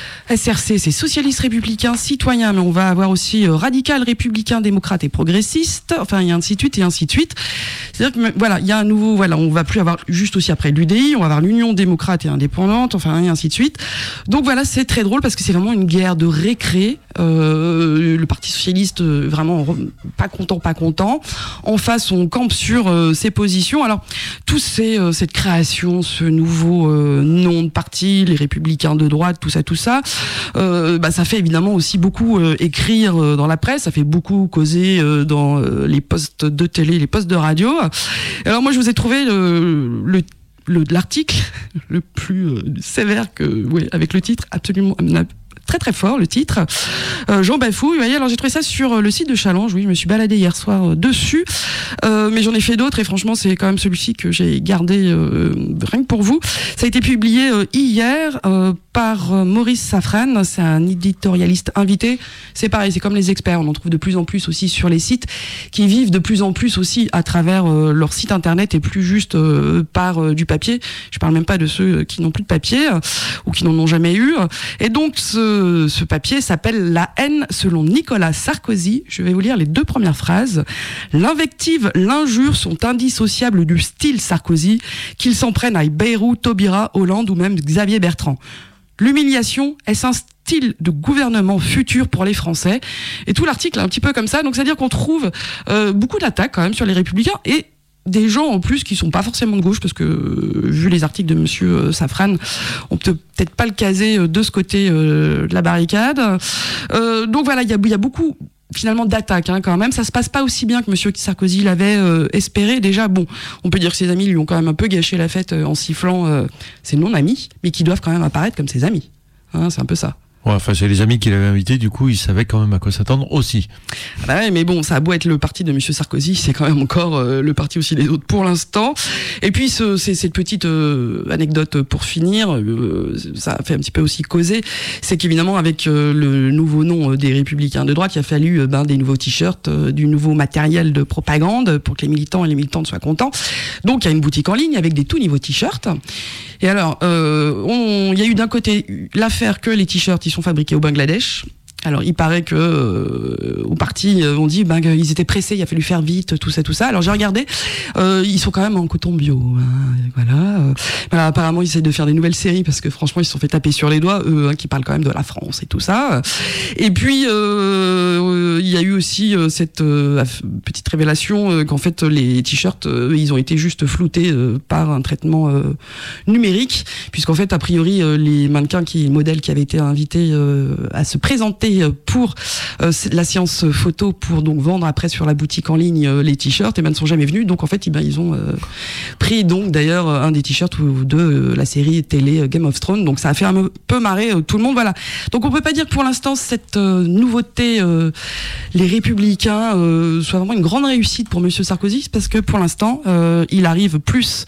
S R C, c'est socialiste républicain citoyen, mais on va avoir aussi euh, radical républicain démocrate et progressiste, enfin et ainsi de suite et ainsi de suite. C'est-à-dire que voilà, il y a un nouveau, voilà, on va plus avoir juste aussi après l'U D I, on va avoir l'Union démocrate et indépendante, enfin et ainsi de suite. Donc voilà, c'est très drôle parce que c'est vraiment une guerre de récré. Euh, le Parti socialiste euh, vraiment pas content, pas content. En face, on campe sur euh, ses positions. Alors tous ces euh, cette création, ce nouveau euh, nom de parti, les Républicains de droite, tout ça, tout ça. Euh, bah, ça fait évidemment aussi beaucoup euh, écrire euh, dans la presse, ça fait beaucoup causer euh, dans euh, les postes de télé, les postes de radio. Alors moi je vous ai trouvé le, le le l'article le plus euh, sévère que oui, avec le titre absolument très très fort, le titre. Euh, Jean Bafouille, vous voyez, alors j'ai trouvé ça sur le site de Challenge, oui, je me suis baladée hier soir euh, dessus, euh, mais j'en ai fait d'autres et franchement c'est quand même celui-ci que j'ai gardé euh, rien que pour vous. Ça a été publié euh, hier euh, par euh, Maurice Safran, c'est un éditorialiste invité. C'est pareil, c'est comme les experts, on en trouve de plus en plus aussi sur les sites qui vivent de plus en plus aussi à travers euh, leur site internet et plus juste euh, par euh, du papier. Je parle même pas de ceux qui n'ont plus de papier euh, ou qui n'en ont jamais eu. Et donc ce Ce papier s'appelle « La haine selon Nicolas Sarkozy ». Je vais vous lire les deux premières phrases. « L'invective, l'injure sont indissociables du style Sarkozy, qu'ils s'en prennent à Bayrou, Taubira, Hollande ou même Xavier Bertrand. L'humiliation, est-ce un style de gouvernement futur pour les Français ?» Et tout l'article est un petit peu comme ça. Donc c'est-à-dire qu'on trouve euh, beaucoup d'attaques quand même sur les Républicains et des gens en plus qui sont pas forcément de gauche parce que euh, vu les articles de Monsieur Safran, on peut peut-être pas le caser de ce côté euh, de la barricade. Euh, donc voilà, il y a, y a beaucoup finalement d'attaques hein, quand même. Ça se passe pas aussi bien que Monsieur Sarkozy l'avait euh, espéré. Déjà, bon, on peut dire que ses amis lui ont quand même un peu gâché la fête euh, en sifflant euh, ses non-amis, mais qui doivent quand même apparaître comme ses amis. Hein, c'est un peu ça. Ouais, enfin, c'est les amis qui l'avaient invité, du coup, ils savaient quand même à quoi s'attendre aussi. Ah bah ouais, mais bon, ça a beau être le parti de Monsieur Sarkozy, c'est quand même encore euh, le parti aussi des autres pour l'instant. Et puis, ce, c'est cette petite euh, anecdote pour finir, euh, ça a fait un petit peu aussi causer, c'est qu'évidemment, avec euh, le nouveau nom des Républicains de droite, il a fallu euh, ben, des nouveaux t-shirts, euh, du nouveau matériel de propagande pour que les militants et les militantes soient contents. Donc, il y a une boutique en ligne avec des tout nouveaux t-shirts. Et alors, euh, il y a eu d'un côté l'affaire que les t-shirts, ils sont fabriqués au Bangladesh. Alors, il paraît que euh, au parti, euh, on dit ben qu'ils étaient pressés, il a fallu faire vite, tout ça, tout ça. Alors j'ai regardé, euh, ils sont quand même en coton bio. Hein, voilà. Euh, voilà. Apparemment, ils essaient de faire des nouvelles séries parce que franchement, ils se sont fait taper sur les doigts, eux, hein, qui parlent quand même de la France et tout ça. Et puis, euh, il y a eu aussi euh, cette euh, petite révélation euh, qu'en fait, les t-shirts, euh, ils ont été juste floutés euh, par un traitement euh, numérique, puisqu'en fait, a priori, euh, les mannequins, qui, les modèles qui avaient été invités euh, à se présenter pour euh, la séance photo pour donc vendre après sur la boutique en ligne euh, les t-shirts, et ben ne sont jamais venus. Donc en fait, eh ben, ils ont euh, pris donc d'ailleurs un des t-shirts de euh, la série télé Game of Thrones. Donc ça a fait un peu marrer euh, tout le monde. Voilà. Donc on peut pas dire que pour l'instant cette euh, nouveauté, euh, les Républicains, euh, soit vraiment une grande réussite pour Monsieur Sarkozy, parce que pour l'instant, euh, il arrive plus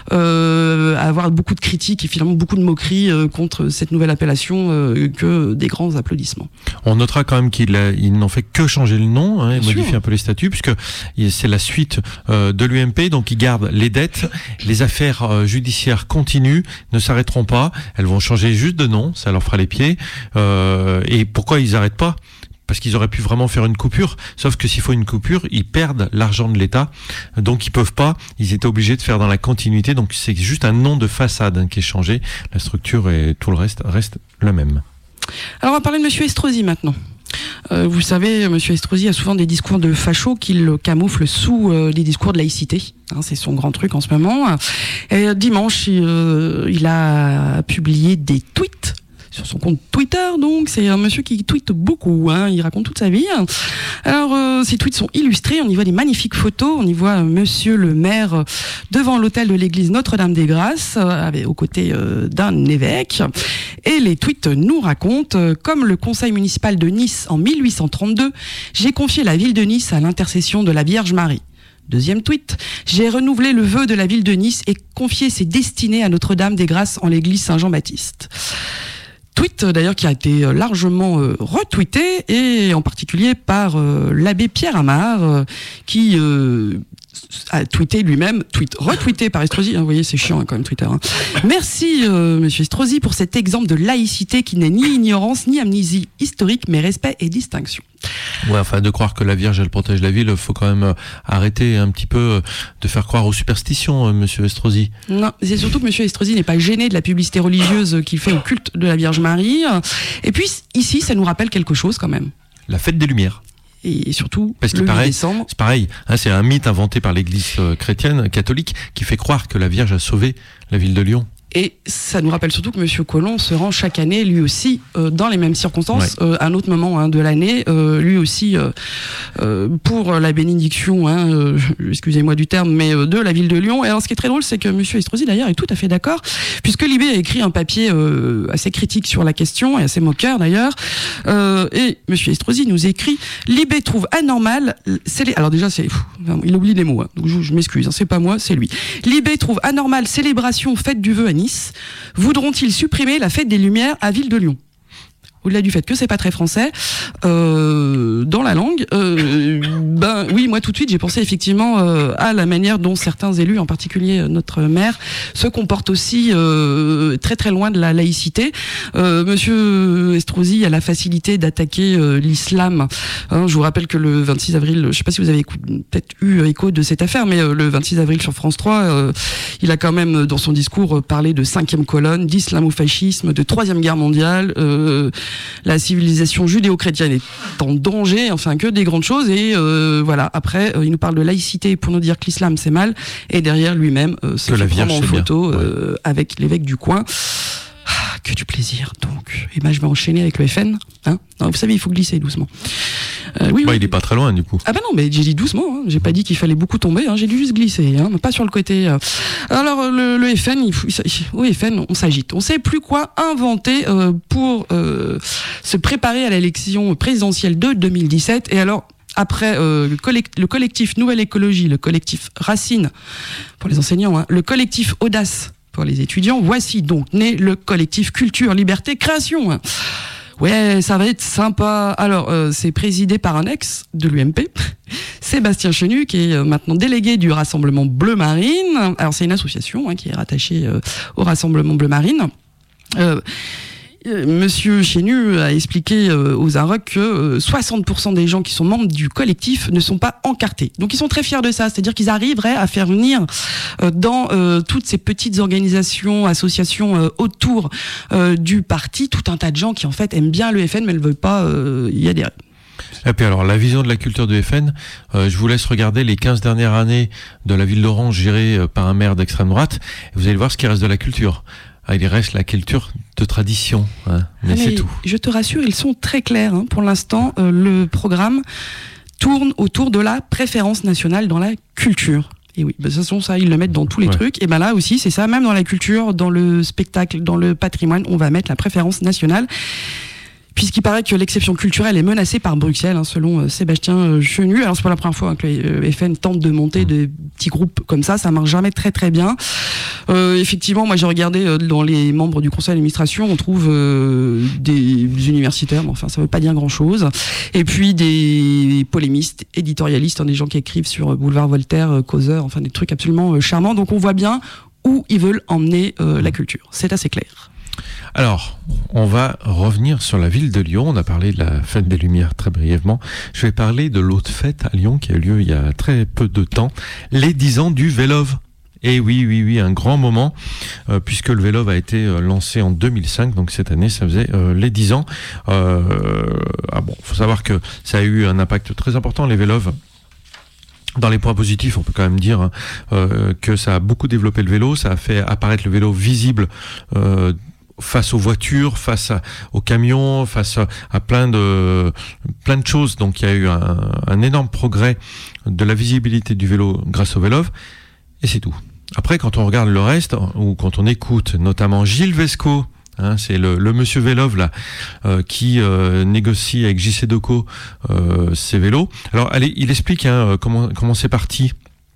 euh, à avoir beaucoup de critiques et finalement beaucoup de moqueries euh, contre cette nouvelle appellation euh, que des grands applaudissements. On notera quand même qu'ils n'ont fait que changer le nom, hein, et modifier un peu les statuts, puisque c'est la suite euh, de l'U M P, donc ils gardent les dettes, les affaires euh, judiciaires continuent, ne s'arrêteront pas, elles vont changer juste de nom, ça leur fera les pieds. Euh, et pourquoi ils n'arrêtent pas ? Parce qu'ils auraient pu vraiment faire une coupure, sauf que s'il faut une coupure, ils perdent l'argent de l'État, donc ils peuvent pas, ils étaient obligés de faire dans la continuité, donc c'est juste un nom de façade, hein, qui est changé, la structure et tout le reste reste le même. Alors on va parler de Monsieur Estrosi maintenant. Euh, vous savez, Monsieur Estrosi a souvent des discours de facho qu'il camoufle sous euh, des discours de laïcité. Hein, c'est son grand truc en ce moment. Et euh, dimanche, il, euh, il a publié des tweets sur son compte Twitter, donc c'est un monsieur qui tweete beaucoup, hein, il raconte toute sa vie. Alors euh, ces tweets sont illustrés, on y voit des magnifiques photos, on y voit euh, monsieur le maire euh, devant l'hôtel de l'église Notre-Dame-des-Grâces, euh, avec, aux côtés euh, d'un évêque, et les tweets nous racontent, euh, comme le conseil municipal de Nice en mille huit cent trente-deux, j'ai confié la ville de Nice à l'intercession de la Vierge Marie. Deuxième tweet, j'ai renouvelé le vœu de la ville de Nice et confié ses destinées à Notre-Dame-des-Grâces en l'église Saint-Jean-Baptiste. Tweet d'ailleurs qui a été largement euh, retweeté, et en particulier par euh, l'abbé Pierre Amar, euh, qui euh, a tweeté lui-même, tweet retweeté par Estrosi. Hein, vous voyez, c'est chiant hein, quand même Twitter. Hein. Merci euh, Monsieur Estrosi pour cet exemple de laïcité qui n'est ni ignorance ni amnésie historique, mais respect et distinction. Ouais, enfin, de croire que la Vierge, elle protège la ville, faut quand même arrêter un petit peu de faire croire aux superstitions, Monsieur Estrosi. Non, c'est surtout que Monsieur Estrosi n'est pas gêné de la publicité religieuse qu'il fait au culte de la Vierge Marie. Et puis, ici, ça nous rappelle quelque chose quand même. La fête des Lumières. Et surtout, parce que le pareil, huit décembre. C'est pareil, hein, c'est un mythe inventé par l'Église chrétienne, catholique, qui fait croire que la Vierge a sauvé la ville de Lyon. Et ça nous rappelle surtout que Monsieur Collomb se rend chaque année, lui aussi, euh, dans les mêmes circonstances, ouais. euh, à un autre moment hein, de l'année, euh, lui aussi, euh, euh, pour la bénédiction, hein, euh, excusez-moi du terme, mais euh, de la ville de Lyon. Et alors, ce qui est très drôle, c'est que Monsieur Estrosi, d'ailleurs, est tout à fait d'accord, puisque Libé a écrit un papier euh, assez critique sur la question, et assez moqueur d'ailleurs, euh, et Monsieur Estrosi nous écrit « Libé trouve anormal... Célé... » Alors déjà, c'est... Pff, il oublie des mots, hein, donc je, je m'excuse, hein, c'est pas moi, c'est lui. « Libé trouve anormal célébration fête du vœu à Nice. Voudront-ils supprimer la fête des Lumières à Ville de Lyon ?» Au-delà du fait que c'est pas très français, euh, dans la langue, euh, ben oui, moi tout de suite j'ai pensé effectivement euh, à la manière dont certains élus, en particulier notre maire, se comportent aussi euh, très très loin de la laïcité. Euh, Monsieur Estrosi a la facilité d'attaquer euh, l'islam. Hein, je vous rappelle que le vingt-six avril, je sais pas si vous avez peut-être eu écho de cette affaire, mais euh, le vingt-six avril sur France trois, euh, il a quand même dans son discours parlé de cinquième colonne, d'islamo-fascisme, de troisième guerre mondiale. Euh, La civilisation judéo-chrétienne est en danger, enfin que des grandes choses. Et euh, voilà, après, euh, il nous parle de laïcité pour nous dire que l'islam c'est mal, et derrière lui-même euh, se fait prendre en photo euh, ouais. avec l'évêque du coin. Ah, que du plaisir. Donc, et ben, je vais enchaîner avec le F N. Hein non, vous savez, il faut glisser doucement. Euh, oui, bah, oui. il est pas très loin du coup. Ah bah non, mais j'ai dit doucement, hein. J'ai pas dit qu'il fallait beaucoup tomber, hein. J'ai dû juste glisser, hein. Pas sur le côté. euh. Alors le, le F N, il faut, au F N, on s'agite. On sait plus quoi inventer euh, pour euh, se préparer à l'élection présidentielle de deux mille dix-sept. Et alors, après euh, le, collect- le collectif Nouvelle Écologie, le collectif Racine pour les enseignants, hein, le collectif Audace pour les étudiants, voici donc né le collectif Culture, Liberté, Création. Hein. Ouais, ça va être sympa. Alors, euh, c'est présidé par un ex de l'U M P, Sébastien Chenu, qui est maintenant délégué du Rassemblement Bleu Marine. Alors, c'est une association hein, qui est rattachée euh, au Rassemblement Bleu Marine. Euh, Monsieur Chenu a expliqué euh, aux Arocs que euh, soixante pour cent des gens qui sont membres du collectif ne sont pas encartés. Donc ils sont très fiers de ça, c'est-à-dire qu'ils arriveraient à faire venir euh, dans euh, toutes ces petites organisations, associations euh, autour euh, du parti, tout un tas de gens qui en fait aiment bien le F N mais ne veulent pas euh, y adhérer. Et puis alors, la vision de la culture du F N, euh, je vous laisse regarder les quinze dernières années de la ville d'Orange gérée euh, par un maire d'extrême droite, et vous allez voir ce qui reste de la culture. Ah, il reste la culture de tradition, hein, mais, mais c'est tout. Je te rassure, ils sont très clairs. Hein. Pour l'instant, euh, le programme tourne autour de la préférence nationale dans la culture. Et oui, de toute façon, ça, ils le mettent dans tous les ouais. trucs. Et ben là aussi, c'est ça, même dans la culture, dans le spectacle, dans le patrimoine, on va mettre la préférence nationale. Puisqu'il paraît que l'exception culturelle est menacée par Bruxelles, hein, selon euh, Sébastien euh, Chenu. Alors c'est pas la première fois hein, que le euh, F N tente de monter des petits groupes comme ça, ça marche jamais très très bien. Euh, effectivement, moi j'ai regardé euh, dans les membres du conseil d'administration, on trouve euh, des, des universitaires, mais enfin ça veut pas dire grand chose. Et puis des polémistes, éditorialistes, hein, des gens qui écrivent sur euh, Boulevard Voltaire, euh, causeurs, enfin des trucs absolument euh, charmants. Donc on voit bien où ils veulent emmener euh, la culture. C'est assez clair. Alors, on va revenir sur la ville de Lyon. On a parlé de la fête des Lumières très brièvement. Je vais parler de l'autre fête à Lyon qui a eu lieu il y a très peu de temps, les dix ans du Vélove. Et oui, oui, oui, un grand moment, euh, puisque le Vélove a été euh, lancé en deux mille cinq, donc cette année, ça faisait euh, les dix ans. Euh, ah bon, faut savoir que ça a eu un impact très important, les Véloves. Dans les points positifs, on peut quand même dire euh, que ça a beaucoup développé le vélo, ça a fait apparaître le vélo visible euh, face aux voitures, face à, aux camions, face à, à plein de plein de choses. Donc il y a eu un, un énorme progrès de la visibilité du vélo grâce au Vélove, et c'est tout. Après, quand on regarde le reste, ou quand on écoute notamment Gilles Vesco, hein, c'est le, le monsieur Vélove là, euh, qui euh, négocie avec J C Decaux euh, ses vélos. Alors allez, il explique hein, comment comment c'est parti.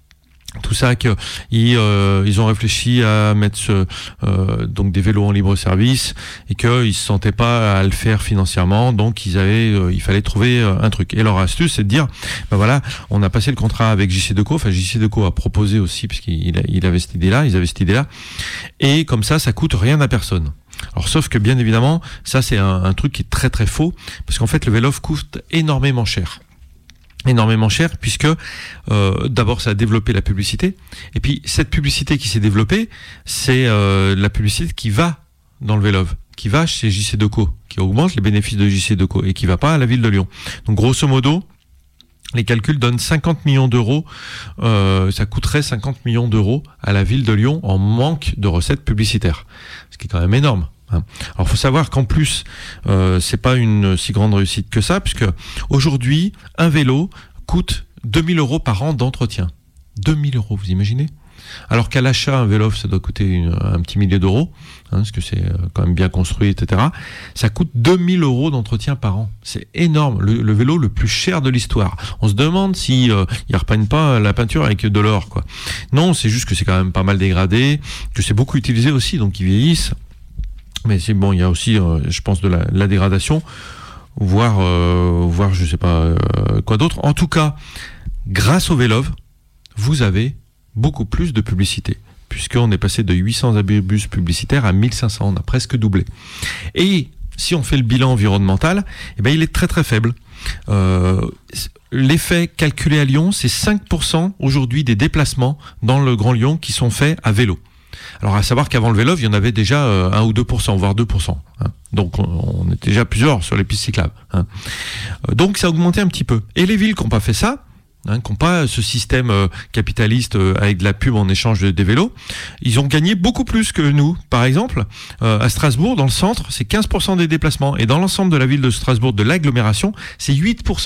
Tout ça, qu'ils euh, ils ont réfléchi à mettre ce, euh, donc des vélos en libre service et qu'ils se sentaient pas à le faire financièrement, donc ils avaient, euh, il fallait trouver euh, un truc. Et leur astuce, c'est de dire, ben voilà, on a passé le contrat avec J C Decaux, enfin J C Decaux a proposé aussi, puisqu'il il avait cette idée-là, ils avaient cette idée-là, et comme ça, ça coûte rien à personne. Alors sauf que bien évidemment, ça c'est un, un truc qui est très très faux, parce qu'en fait le Vélove coûte énormément cher. énormément cher puisque euh, d'abord ça a développé la publicité et puis cette publicité qui s'est développée c'est euh, la publicité qui va dans le Vélove, qui va chez J C Decaux, qui augmente les bénéfices de J C Decaux et qui va pas à la ville de Lyon. Donc grosso modo les calculs donnent cinquante millions d'euros, euh, ça coûterait cinquante millions d'euros à la ville de Lyon en manque de recettes publicitaires, ce qui est quand même énorme. Alors faut savoir qu'en plus euh, c'est pas une si grande réussite que ça, puisque aujourd'hui un vélo coûte deux mille euros par an d'entretien. deux mille euros, vous imaginez? Alors qu'à l'achat un vélo ça doit coûter une, un petit millier d'euros, hein, parce que c'est quand même bien construit, et cetera. Ça coûte deux mille euros d'entretien par an. C'est énorme, le, le vélo le plus cher de l'histoire. On se demande si euh, ils reprennent pas la peinture avec de l'or, quoi. Non, c'est juste que c'est quand même pas mal dégradé, que c'est beaucoup utilisé aussi, donc ils vieillissent. Mais c'est bon, il y a aussi, euh, je pense, de la, la dégradation, voire, euh, voire, je sais pas euh, quoi d'autre. En tout cas, grâce au Vélove, vous avez beaucoup plus de publicité, puisqu'on est passé de huit cents abus publicitaires à mille cinq cents, on a presque doublé. Et si on fait le bilan environnemental, eh ben, il est très très faible. Euh, l'effet calculé à Lyon, c'est cinq pour cent aujourd'hui des déplacements dans le Grand Lyon qui sont faits à vélo. Alors à savoir qu'avant le Vélove, il y en avait déjà euh, un ou deux pour cent, voire deux pour cent. Hein. Donc on, on était déjà plusieurs sur les pistes cyclables. Hein. Euh, donc ça a augmenté un petit peu. Et les villes qui n'ont pas fait ça, hein, qui n'ont pas ce système euh, capitaliste euh, avec de la pub en échange de, des vélos, ils ont gagné beaucoup plus que nous. Par exemple, euh, à Strasbourg, dans le centre, c'est quinze pour cent des déplacements. Et dans l'ensemble de la ville de Strasbourg, de l'agglomération, c'est huit pour cent.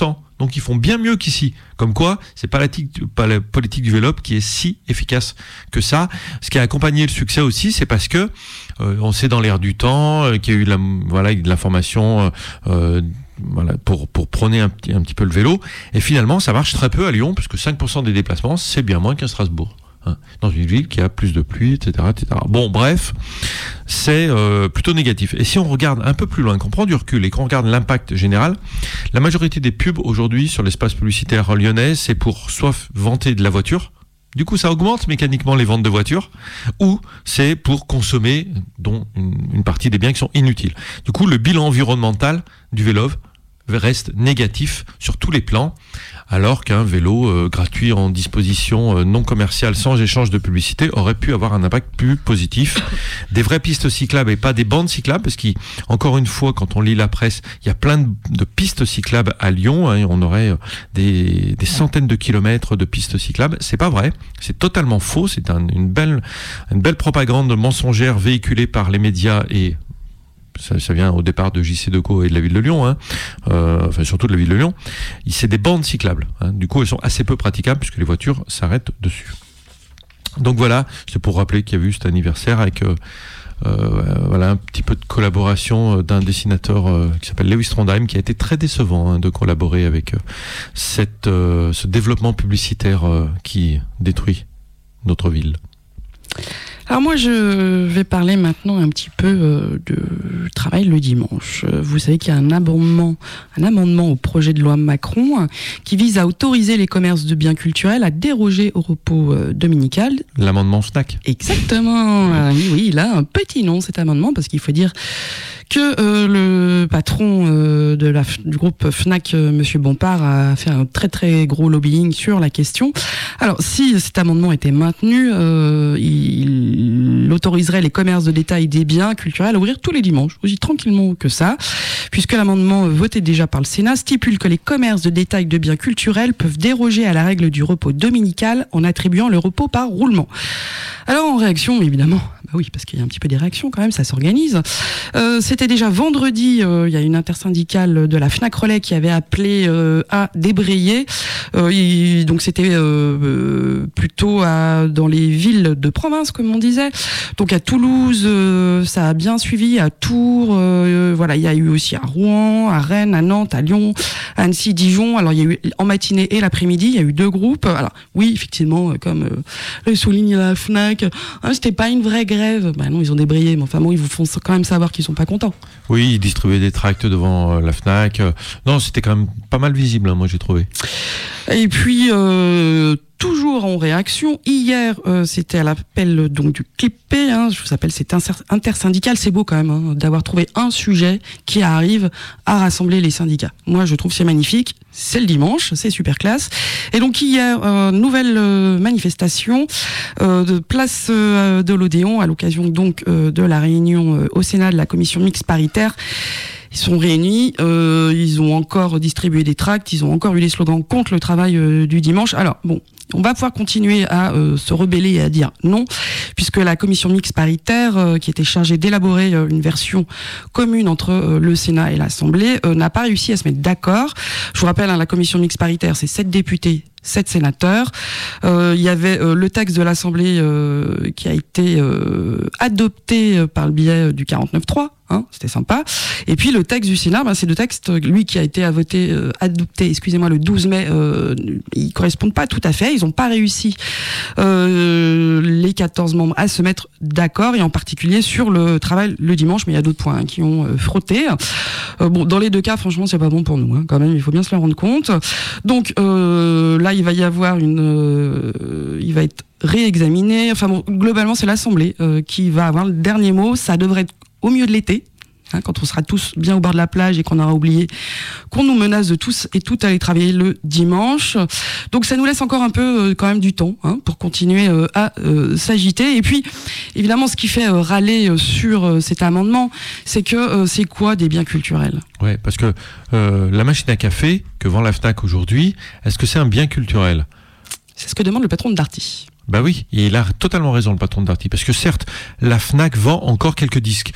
Donc ils font bien mieux qu'ici. Comme quoi, c'est pas la, tic, pas la politique du Vélop qui est si efficace que ça. Ce qui a accompagné le succès aussi, c'est parce que euh, on sait dans l'air du temps euh, qu'il y a eu de la, voilà, de l'information euh, voilà, pour, pour prôner un petit, un petit peu le vélo. Et finalement, ça marche très peu à Lyon, puisque cinq pour cent des déplacements, c'est bien moins qu'à Strasbourg. Hein, dans une ville qui a plus de pluie, et cetera, et cetera. Bon, bref, c'est euh, plutôt négatif. Et si on regarde un peu plus loin, qu'on prend du recul et qu'on regarde l'impact général, la majorité des pubs aujourd'hui sur l'espace publicitaire lyonnais, c'est pour soit vanter de la voiture, du coup ça augmente mécaniquement les ventes de voitures, ou c'est pour consommer, dont une, une partie des biens qui sont inutiles. Du coup, le bilan environnemental du vélo reste négatif sur tous les plans, alors qu'un vélo euh, gratuit en disposition euh, non commerciale sans échange de publicité aurait pu avoir un impact plus positif. Des vraies pistes cyclables et pas des bandes cyclables, parce qu'encore une fois, quand on lit la presse, il y a plein de, de pistes cyclables à Lyon, hein, on aurait euh, des, des centaines de kilomètres de pistes cyclables. C'est pas vrai, c'est totalement faux, c'est un, une, belle, une belle propagande mensongère véhiculée par les médias et Ça, ça vient au départ de J C Decaux et de la ville de Lyon, hein. euh, enfin surtout de la ville de Lyon. C'est des bandes cyclables, hein. Du coup elles sont assez peu praticables puisque les voitures s'arrêtent dessus. Donc voilà, c'est pour rappeler qu'il y a eu cet anniversaire avec euh, euh, voilà, un petit peu de collaboration d'un dessinateur euh, qui s'appelle Lewis Trondheim, qui a été très décevant, hein, de collaborer avec euh, cette, euh, ce développement publicitaire euh, qui détruit notre ville. Alors moi, je vais parler maintenant un petit peu euh, de travail le dimanche. Vous savez qu'il y a un amendement, un amendement au projet de loi Macron qui vise à autoriser les commerces de biens culturels à déroger au repos euh, dominical. L'amendement Fnac. Exactement. Euh, oui, il a un petit nom cet amendement parce qu'il faut dire que euh, le patron euh, de la, du groupe Fnac, euh, Monsieur Bompard, a fait un très très gros lobbying sur la question. Alors, si cet amendement était maintenu, euh, il, il autoriserait les commerces de détail des biens culturels à ouvrir tous les dimanches, aussi tranquillement que ça, puisque l'amendement voté déjà par le Sénat stipule que les commerces de détail de biens culturels peuvent déroger à la règle du repos dominical en attribuant le repos par roulement. Alors, en réaction, évidemment, bah oui, parce qu'il y a un petit peu des réactions quand même, ça s'organise. Euh, c'était déjà vendredi, euh, il y a une intersyndicale de la Fnac Relais qui avait appelé euh, à débrayer. Euh, il, donc c'était euh, euh, plutôt à, dans les villes de province, comme on disait. Donc à Toulouse, euh, ça a bien suivi, à Tours, euh, voilà, il y a eu aussi à Rouen, à Rennes, à Nantes, à Lyon, à Annecy, Dijon. Alors il y a eu en matinée et l'après-midi, il y a eu deux groupes. Alors oui, effectivement, comme euh, le souligne la Fnac, hein, c'était pas une vraie grève. Ben non, ils ont débrayé, mais enfin bon, ils vous font quand même savoir qu'ils sont pas contents. Oui, ils distribuaient des tracts devant euh, la Fnac. Non, c'était quand même pas mal visible, hein, moi j'ai trouvé. Et puis euh, toujours en réaction, hier euh, c'était à l'appel donc du C L I P, hein, je vous appelle, c'est intersyndical, c'est beau quand même, hein, d'avoir trouvé un sujet qui arrive à rassembler les syndicats. Moi je trouve que c'est magnifique, c'est le dimanche, c'est super classe. Et donc hier, euh, nouvelle euh, manifestation euh, de place euh, de l'Odéon à l'occasion donc euh, de la réunion euh, au Sénat de la commission mixte paritaire. Ils sont réunis, euh, ils ont encore distribué des tracts, ils ont encore eu des slogans contre le travail euh, du dimanche. Alors bon, on va pouvoir continuer à euh, se rebeller et à dire non, puisque la commission mixte paritaire, euh, qui était chargée d'élaborer euh, une version commune entre euh, le Sénat et l'Assemblée, euh, n'a pas réussi à se mettre d'accord. Je vous rappelle, hein, la commission mixte paritaire, c'est sept députés, sept sénateurs. Euh, il y avait euh, le texte de l'Assemblée euh, qui a été euh, adopté euh, par le biais du quarante-neuf trois. Hein, c'était sympa. Et puis le texte du Sénat, ben, c'est le texte, lui qui a été voté, euh, adopté, excusez-moi, le douze mai, euh, ils correspondent pas tout à fait. Ils n'ont pas réussi, euh, les quatorze membres, à se mettre d'accord, et en particulier sur le travail le dimanche, mais il y a d'autres points, hein, qui ont euh, frotté. Euh, bon, dans les deux cas, franchement, c'est pas bon pour nous, hein, quand même, il faut bien se le rendre compte. Donc euh, là, il va y avoir une... Euh, il va être réexaminé. Enfin bon, globalement, c'est l'Assemblée euh, qui va avoir le dernier mot. Ça devrait être au milieu de l'été, hein, quand on sera tous bien au bord de la plage et qu'on aura oublié qu'on nous menace de tous et toutes aller travailler le dimanche. Donc ça nous laisse encore un peu euh, quand même du temps, hein, pour continuer euh, à euh, s'agiter. Et puis évidemment, ce qui fait euh, râler euh, sur euh, cet amendement, c'est que euh, c'est quoi des biens culturels ? Ouais, parce que euh, la machine à café que vend la Fnac aujourd'hui, est-ce que c'est un bien culturel ? C'est ce que demande le patron de Darty. Bah oui, et il a totalement raison, le patron de Darty, parce que certes, la Fnac vend encore quelques disques.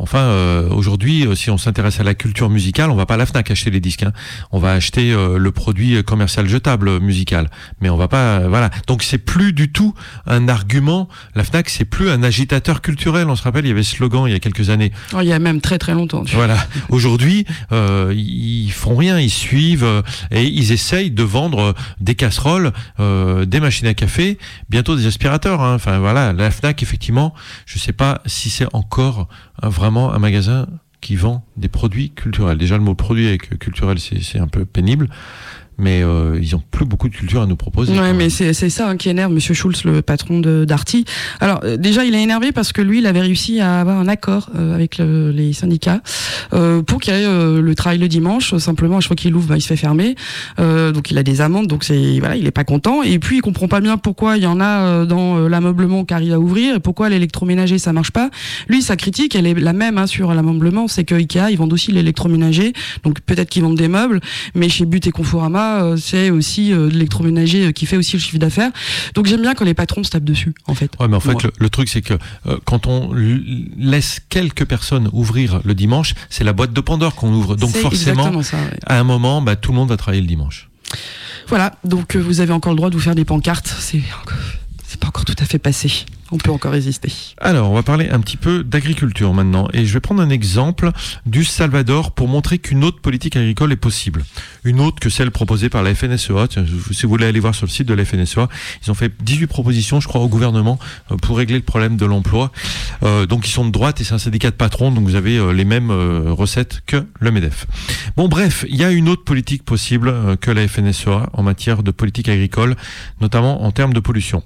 Enfin, euh, aujourd'hui, euh, si on s'intéresse à la culture musicale, on va pas à la Fnac acheter les disques. Hein. On va acheter euh, le produit commercial jetable euh, musical. Mais on va pas, euh, voilà. Donc c'est plus du tout un argument. La Fnac, c'est plus un agitateur culturel. On se rappelle, il y avait ce slogan il y a quelques années. Oh, il y a même très très longtemps. Voilà. Aujourd'hui, euh, ils font rien. Ils suivent euh, et ils essayent de vendre des casseroles, euh, des machines à café, bientôt des aspirateurs. Hein. Enfin voilà, la Fnac, effectivement, je sais pas si c'est encore hein, vraiment un magasin qui vend des produits culturels. Déjà, le mot produit avec culturel, c'est, c'est un peu pénible. Mais euh, ils ont plus beaucoup de culture à nous proposer. Ouais, mais c'est, c'est ça hein, qui énerve Monsieur Schulz, le patron de Darty. Alors euh, déjà, il est énervé parce que lui, il avait réussi à avoir un accord euh, avec le, les syndicats euh, pour qu'il y ait euh, le travail le dimanche. Simplement, je crois qu'il ouvre, bah, il se fait fermer. Euh, donc il a des amendes, donc c'est voilà, il est pas content. Et puis il comprend pas bien pourquoi il y en a euh, dans euh, l'ameublement qui arrive à ouvrir et pourquoi l'électroménager ça marche pas. Lui, sa critique, elle est la même hein, sur l'ameublement, c'est que Ikea ils vendent aussi l'électroménager. Donc peut-être qu'ils vendent des meubles, mais chez But et Conforama c'est aussi euh, l'électroménager qui fait aussi le chiffre d'affaires. Donc j'aime bien quand les patrons se tapent dessus, en fait. Ouais, mais en fait, le, le truc, c'est que euh, quand on l- laisse quelques personnes ouvrir le dimanche, c'est la boîte de Pandore qu'on ouvre. Donc c'est forcément, ça, ouais. à un moment, bah, tout le monde va travailler le dimanche. Voilà, donc euh, vous avez encore le droit de vous faire des pancartes. C'est, c'est pas encore tout à fait passé. On peut encore résister. Alors, on va parler un petit peu d'agriculture maintenant. Et je vais prendre un exemple du Salvador pour montrer qu'une autre politique agricole est possible. Une autre que celle proposée par la F N S E A. Si vous voulez aller voir sur le site de la F N S E A, ils ont fait dix-huit propositions, je crois, au gouvernement pour régler le problème de l'emploi. Euh, donc, ils sont de droite et c'est un syndicat de patrons. Donc, vous avez euh, les mêmes euh, recettes que le MEDEF. Bon, bref, il y a une autre politique possible euh, que la F N S E A en matière de politique agricole, notamment en termes de pollution.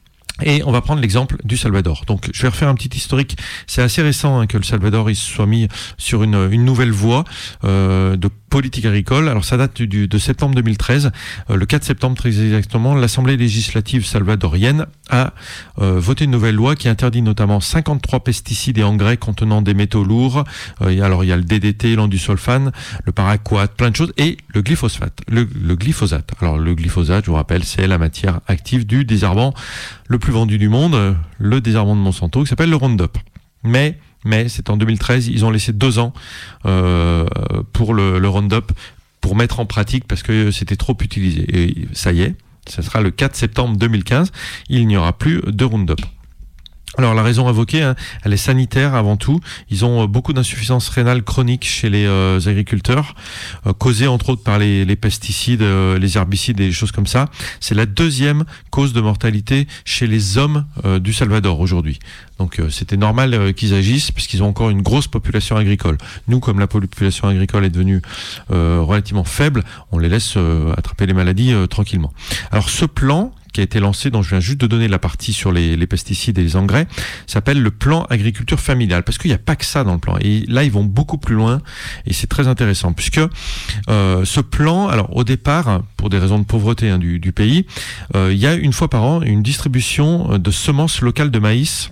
Et on va prendre l'exemple du Salvador. Donc, je vais refaire un petit historique. C'est assez récent hein, que le Salvador il se soit mis sur une, une nouvelle voie euh, de politique agricole. Alors, ça date du, de septembre deux mille treize. Euh, le quatre septembre, très exactement, l'Assemblée législative salvadorienne a euh, voté une nouvelle loi qui interdit notamment cinquante-trois pesticides et engrais contenant des métaux lourds. Euh, alors, il y a le D D T, l'endusulfane, le paraquat, plein de choses, et le glyphosate. Le, le glyphosate. Alors, le glyphosate, je vous rappelle, c'est la matière active du désherbant le plus vendu du monde, le désherbant de Monsanto, qui s'appelle le Roundup. Mais, mais c'est en deux mille treize, ils ont laissé deux ans euh, pour le, le Roundup pour mettre en pratique parce que c'était trop utilisé. Et ça y est, ça sera le quatre septembre deux mille quinze, il n'y aura plus de Roundup. Alors la raison invoquée, hein, elle est sanitaire avant tout. Ils ont euh, beaucoup d'insuffisance rénale chronique chez les euh, agriculteurs, euh, causée entre autres par les, les pesticides, euh, les herbicides et des choses comme ça. C'est la deuxième cause de mortalité chez les hommes euh, du Salvador aujourd'hui. Donc euh, c'était normal euh, qu'ils agissent puisqu'ils ont encore une grosse population agricole. Nous, comme la population agricole est devenue euh, relativement faible, on les laisse euh, attraper les maladies euh, tranquillement. Alors ce plan qui a été lancé, dont je viens juste de donner la partie sur les, les pesticides et les engrais, s'appelle le plan agriculture familiale, parce qu'il n'y a pas que ça dans le plan. Et là, ils vont beaucoup plus loin, et c'est très intéressant, puisque euh, ce plan, alors au départ, pour des raisons de pauvreté hein, du, du pays, euh, il y a une fois par an une distribution de semences locales de maïs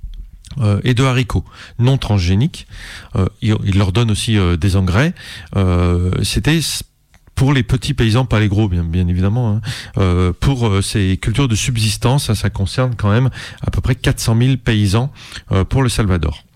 Euh, et de haricots non transgéniques. Euh, il, il leur donne aussi euh, des engrais. Euh, c'était pour les petits paysans, pas les gros, bien, bien évidemment, hein, euh, pour euh, ces cultures de subsistance. Ça, ça concerne quand même à peu près quatre cent mille paysans euh, pour le Salvador.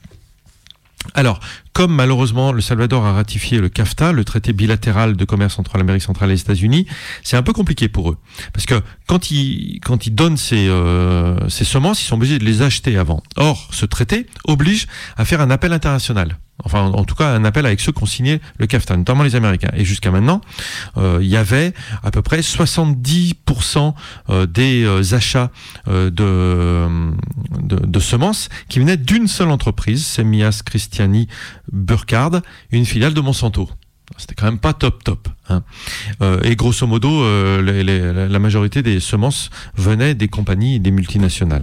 Alors, comme malheureusement le Salvador a ratifié le CAFTA, le traité bilatéral de commerce entre l'Amérique centrale et les États-Unis, c'est un peu compliqué pour eux. Parce que quand ils, quand ils donnent ces, euh, ces semences, ils sont obligés de les acheter avant. Or, ce traité oblige à faire un appel international. Enfin, en tout cas, un appel avec ceux qui ont signé le CAFTA, notamment les Américains. Et jusqu'à maintenant, euh, il y avait à peu près soixante-dix pour cent des euh, achats euh, de, de, de semences qui venaient d'une seule entreprise, Semillas Cristiani Burkhardt, une filiale de Monsanto. C'était quand même pas top top. Hein. Euh, et grosso modo, euh, les, les, la majorité des semences venaient des compagnies et des multinationales.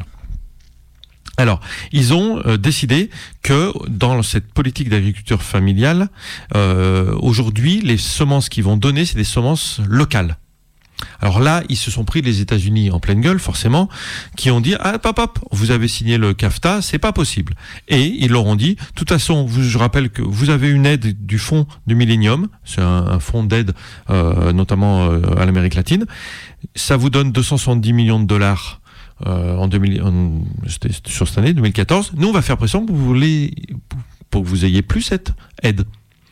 Alors, ils ont euh, décidé que dans cette politique d'agriculture familiale, euh, aujourd'hui, les semences qu'ils vont donner, c'est des semences locales. Alors là, ils se sont pris les États-Unis en pleine gueule, forcément, qui ont dit « Ah, pop, pop, vous avez signé le CAFTA, c'est pas possible. » Et ils leur ont dit « De toute façon, vous, je rappelle que vous avez une aide du fonds du Millennium, c'est un, un fonds d'aide euh, notamment euh, à l'Amérique latine, ça vous donne deux cent soixante-dix millions de dollars Euh, en deux mille, en, c'était sur cette année deux mille quatorze. Nous on va faire pression pour vous les pour que vous ayez plus cette aide.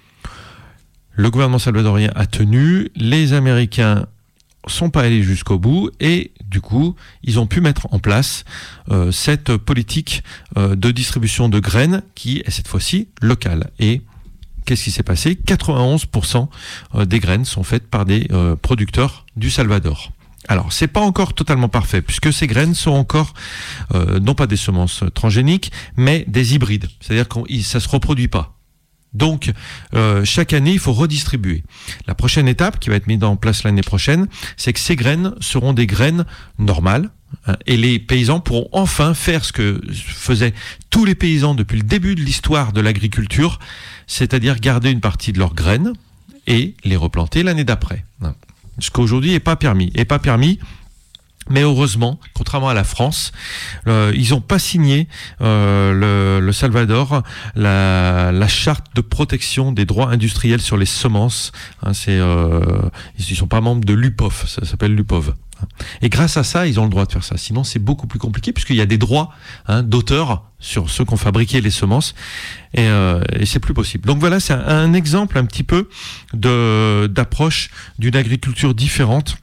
Le gouvernement salvadorien a tenu, les Américains sont pas allés jusqu'au bout et du coup, ils ont pu mettre en place euh, cette politique euh, de distribution de graines qui est cette fois-ci locale. Et qu'est-ce qui s'est passé ? quatre-vingt-onze pour cent des graines sont faites par des euh, producteurs du Salvador. Alors, c'est pas encore totalement parfait, puisque ces graines sont encore, euh, non pas des semences transgéniques, mais des hybrides. C'est-à-dire que ça se reproduit pas. Donc, euh, chaque année, il faut redistribuer. La prochaine étape, qui va être mise en place l'année prochaine, c'est que ces graines seront des graines normales, hein, et les paysans pourront enfin faire ce que faisaient tous les paysans depuis le début de l'histoire de l'agriculture, c'est-à-dire garder une partie de leurs graines et les replanter l'année d'après. Ce qu'aujourd'hui n'est pas permis. Et pas permis, mais heureusement, contrairement à la France, euh, ils n'ont pas signé, euh, le, le Salvador, la, la charte de protection des droits industriels sur les semences. Hein, c'est, euh, ils ne sont pas membres de l'U P O F, ça s'appelle l'U P O V. Et grâce à ça, ils ont le droit de faire ça. Sinon, c'est beaucoup plus compliqué puisqu'il y a des droits hein, d'auteur sur ceux qui ont fabriqué les semences et, euh, et c'est plus possible. Donc voilà, c'est un, un exemple un petit peu de, d'approche d'une agriculture différente,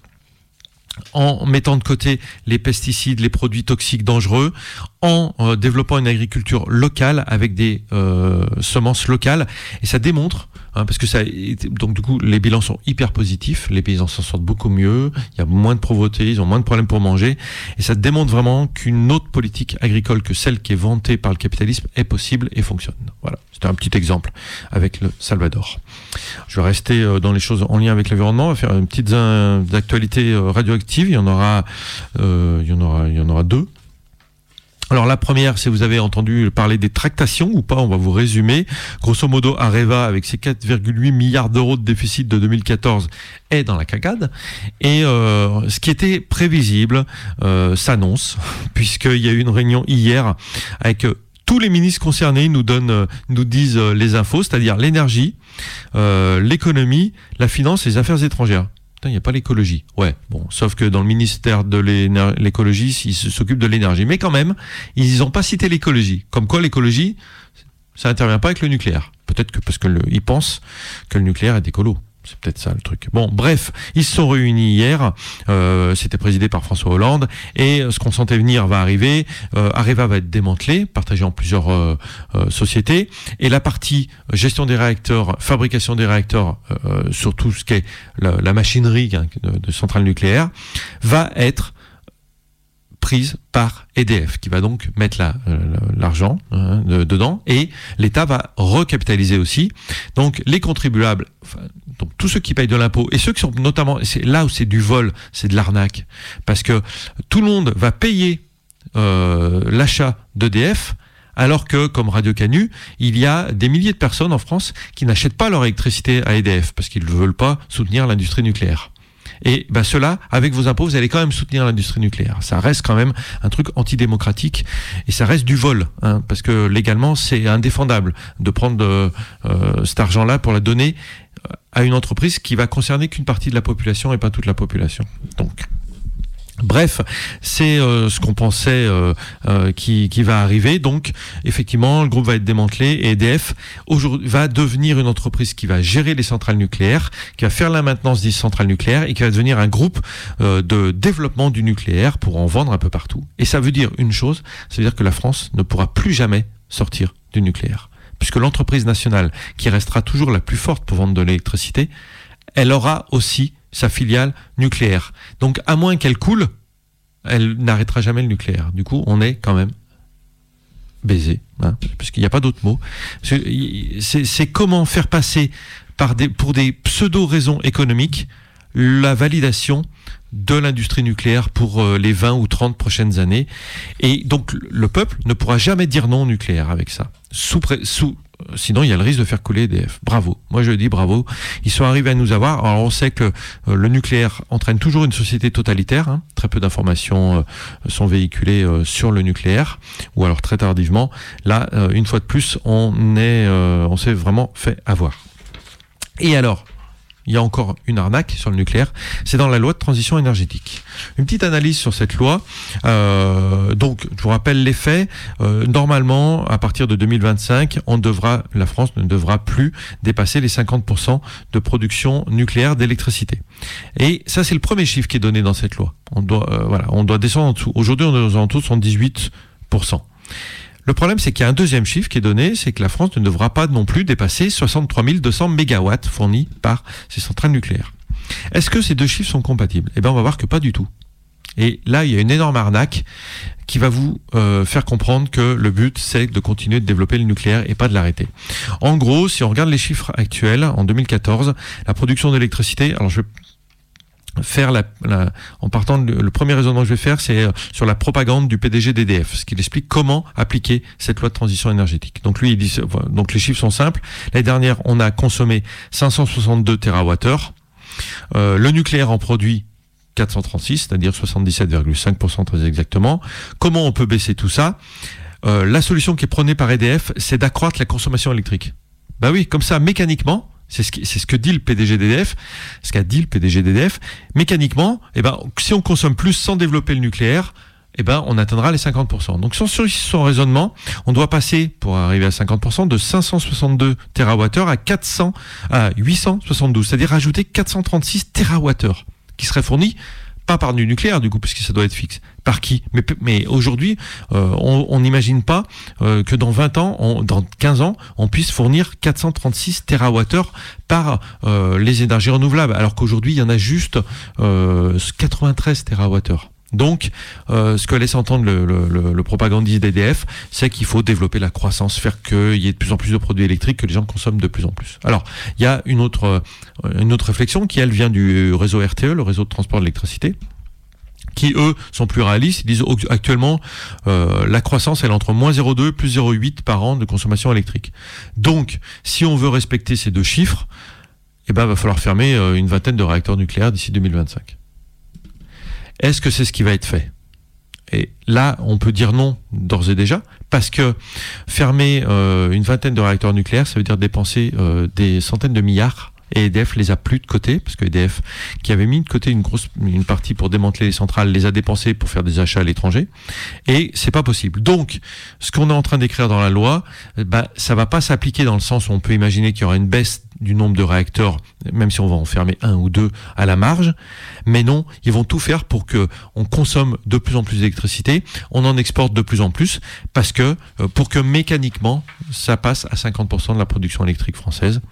en mettant de côté les pesticides, les produits toxiques dangereux, en euh, développant une agriculture locale avec des euh, semences locales. Et ça démontre, hein, parce que ça, donc du coup, les bilans sont hyper positifs, les paysans s'en sortent beaucoup mieux, il y a moins de pauvreté, ils ont moins de problèmes pour manger, et ça démontre vraiment qu'une autre politique agricole que celle qui est vantée par le capitalisme est possible et fonctionne. Voilà, c'était un petit exemple avec le Salvador. Je vais rester dans les choses en lien avec l'environnement, on va faire une petite actualité radioactive, il y en aura, euh, il y en aura, il y en aura deux. Alors la première, si vous avez entendu parler des tractations ou pas, on va vous résumer. Grosso modo, Areva, avec ses quatre virgule huit milliards d'euros de déficit de deux mille quatorze, est dans la cagade. Et euh, ce qui était prévisible euh, s'annonce, puisqu'il y a eu une réunion hier avec euh, tous les ministres concernés, nous donnent, euh, nous disent euh, les infos, c'est-à-dire l'énergie, euh, l'économie, la finance et les affaires étrangères. Il n'y a pas l'écologie. Ouais, bon, sauf que dans le ministère de l'écologie, ils s'occupent de l'énergie. Mais quand même, ils n'ont pas cité l'écologie. Comme quoi, l'écologie, ça n'intervient pas avec le nucléaire. Peut-être que parce qu'ils pensent que le nucléaire est écolo. C'est peut-être ça le truc. Bon, bref, ils se sont réunis hier. Euh, c'était présidé par François Hollande. Et ce qu'on sentait venir va arriver. Euh, Areva va être démantelé, partagé en plusieurs euh, euh, sociétés. Et la partie gestion des réacteurs, fabrication des réacteurs, euh, sur tout ce qui est la, la machinerie hein, de, de centrales nucléaires, va être prise par E D F, qui va donc mettre la, l'argent hein, de, dedans, et l'État va recapitaliser aussi. Donc les contribuables, enfin, donc tous ceux qui payent de l'impôt, et ceux qui sont notamment, c'est là où c'est du vol, c'est de l'arnaque, parce que tout le monde va payer euh, l'achat d'E D F, alors que, comme Radio Canu, il y a des milliers de personnes en France qui n'achètent pas leur électricité à E D F, parce qu'ils ne veulent pas soutenir l'industrie nucléaire. Et ben cela, avec vos impôts, vous allez quand même soutenir l'industrie nucléaire. Ça reste quand même un truc antidémocratique et ça reste du vol, hein, parce que légalement c'est indéfendable de prendre euh, cet argent-là pour la donner à une entreprise qui va concerner qu'une partie de la population et pas toute la population. Donc. Bref, c'est euh, ce qu'on pensait euh, euh, qui, qui va arriver. Donc, effectivement, le groupe va être démantelé et E D F aujourd'hui va devenir une entreprise qui va gérer les centrales nucléaires, qui va faire la maintenance des centrales nucléaires et qui va devenir un groupe euh, de développement du nucléaire pour en vendre un peu partout. Et ça veut dire une chose, ça veut dire que la France ne pourra plus jamais sortir du nucléaire. Puisque l'entreprise nationale, qui restera toujours la plus forte pour vendre de l'électricité, elle aura aussi sa filiale nucléaire. Donc, à moins qu'elle coule, elle n'arrêtera jamais le nucléaire. Du coup, on est quand même baisé, hein, parce qu'il n'y a pas d'autre mot. C'est, c'est comment faire passer par des, pour des pseudo-raisons économiques la validation de l'industrie nucléaire pour les vingt ou trente prochaines années. Et donc, le peuple ne pourra jamais dire non au nucléaire avec ça. Sous, sous Sinon, il y a le risque de faire couler E D F. Bravo. Moi, je dis bravo. Ils sont arrivés à nous avoir. Alors, on sait que euh, le nucléaire entraîne toujours une société totalitaire. Hein. Très peu d'informations euh, sont véhiculées euh, sur le nucléaire, ou alors très tardivement. Là, euh, une fois de plus, on est, euh, on s'est vraiment fait avoir. Et alors, il y a encore une arnaque sur le nucléaire, c'est dans la loi de transition énergétique. Une petite analyse sur cette loi. Euh, donc, je vous rappelle les faits. Euh, normalement, à partir de deux mille vingt-cinq, on devra, la France ne devra plus dépasser les cinquante pour cent de production nucléaire d'électricité. Et ça, c'est le premier chiffre qui est donné dans cette loi. On doit, euh, voilà, on doit descendre en dessous. Aujourd'hui, on est aux alentours de soixante-dix-huit pour cent. Le problème, c'est qu'il y a un deuxième chiffre qui est donné, c'est que la France ne devra pas non plus dépasser soixante-trois mille deux cents mégawatts fournis par ces centrales nucléaires. Est-ce que ces deux chiffres sont compatibles ? Eh bien, on va voir que pas du tout. Et là, il y a une énorme arnaque qui va vous euh, faire comprendre que le but, c'est de continuer de développer le nucléaire et pas de l'arrêter. En gros, si on regarde les chiffres actuels, en deux mille quatorze, la production d'électricité, alors je vais faire la, la en partant de, le premier raisonnement que je vais faire, c'est sur la propagande du P D G d'E D F, ce qui explique comment appliquer cette loi de transition énergétique. Donc lui, il dit, donc les chiffres sont simples. L'année dernière, on a consommé cinq cent soixante-deux térawattheures. Euh, le nucléaire en produit quatre cent trente-six, c'est-à-dire soixante-dix-sept virgule cinq pour cent très exactement. Comment on peut baisser tout ça ? euh, La solution qui est prônée par E D F, c'est d'accroître la consommation électrique. Bah oui, comme ça, mécaniquement, c'est ce, qui, c'est ce que dit le P D G d'E D F, ce qu'a dit le P D G d'E D F, mécaniquement, eh ben, si on consomme plus sans développer le nucléaire, eh ben, on atteindra les cinquante pour cent. Donc, sur son raisonnement, on doit passer, pour arriver à cinquante pour cent, de cinq cent soixante-deux térawattheures à quatre cents, à huit cent soixante-douze. C'est-à-dire rajouter quatre cent trente-six térawattheures qui seraient fournis, pas par du nucléaire, du coup, puisque ça doit être fixe. Par qui ? Mais, mais aujourd'hui, euh, on n'imagine pas euh, que dans vingt ans, on, dans quinze ans, on puisse fournir quatre cent trente-six térawattheures par euh, les énergies renouvelables, alors qu'aujourd'hui, il y en a juste euh, quatre-vingt-treize térawattheures. Donc, euh, ce que laisse entendre le, le, le propagandiste d'E D F, c'est qu'il faut développer la croissance, faire qu'il y ait de plus en plus de produits électriques, que les gens consomment de plus en plus. Alors, il y a une autre, une autre réflexion qui, elle, vient du réseau R T E, le réseau de transport d'électricité, qui, eux, sont plus réalistes. Ils disent actuellement, euh, la croissance, elle est entre moins zéro virgule deux plus zéro virgule huit par an de consommation électrique. Donc, si on veut respecter ces deux chiffres, eh ben, il va falloir fermer euh, une vingtaine de réacteurs nucléaires d'ici deux mille vingt-cinq. Est-ce que c'est ce qui va être fait ? Et là, on peut dire non, d'ores et déjà, parce que fermer euh, une vingtaine de réacteurs nucléaires, ça veut dire dépenser euh, des centaines de milliards, et E D F les a plus de côté, parce que E D F, qui avait mis de côté une grosse une partie pour démanteler les centrales, les a dépensés pour faire des achats à l'étranger, et c'est pas possible. Donc, ce qu'on est en train d'écrire dans la loi, bah, ça va pas s'appliquer dans le sens où on peut imaginer qu'il y aura une baisse du nombre de réacteurs, même si on va en fermer un ou deux à la marge, mais non, ils vont tout faire pour que on consomme de plus en plus d'électricité, on en exporte de plus en plus, parce que, pour que mécaniquement, ça passe à cinquante pour cent de la production électrique française,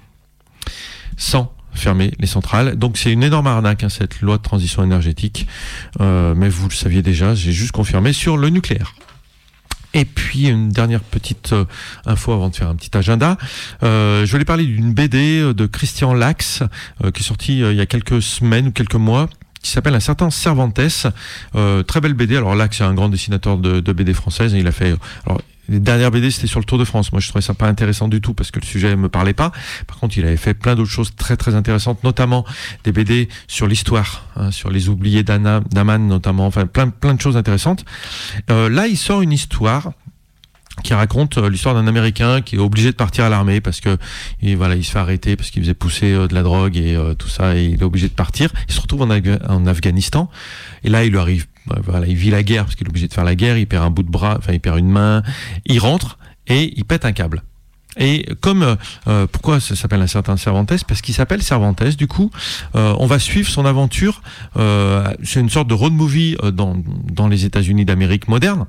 sans fermer les centrales. Donc c'est une énorme arnaque, hein, cette loi de transition énergétique, euh, mais vous le saviez déjà, j'ai juste confirmé sur le nucléaire. Et puis une dernière petite euh, info avant de faire un petit agenda. Euh, je voulais parler d'une B D de Christian Lax euh, qui est sortie euh, il y a quelques semaines ou quelques mois, qui s'appelle Un certain Cervantes. Euh, très belle B D. Alors Lax, c'est un grand dessinateur de, de B D française. Et il a fait... Alors, les dernières B D, c'était sur le Tour de France. Moi, je trouvais ça pas intéressant du tout parce que le sujet me parlait pas. Par contre, il avait fait plein d'autres choses très très intéressantes, notamment des B D sur l'histoire, hein, sur les oubliés d'Anna, d'Aman notamment. Enfin, plein plein de choses intéressantes. Euh, là, il sort une histoire qui raconte euh, l'histoire d'un Américain qui est obligé de partir à l'armée parce que et voilà, il se fait arrêter parce qu'il faisait pousser euh, de la drogue et euh, tout ça, et il est obligé de partir. Il se retrouve en, Af- en Afghanistan, et là, il lui arrive voilà, il vit la guerre parce qu'il est obligé de faire la guerre, il perd un bout de bras, enfin il perd une main, il rentre et il pète un câble. Et comme euh, pourquoi ça s'appelle Un certain Cervantes ? Parce qu'il s'appelle Cervantes. Du coup, euh, on va suivre son aventure. Euh, c'est une sorte de road movie euh, dans dans les États-Unis d'Amérique moderne,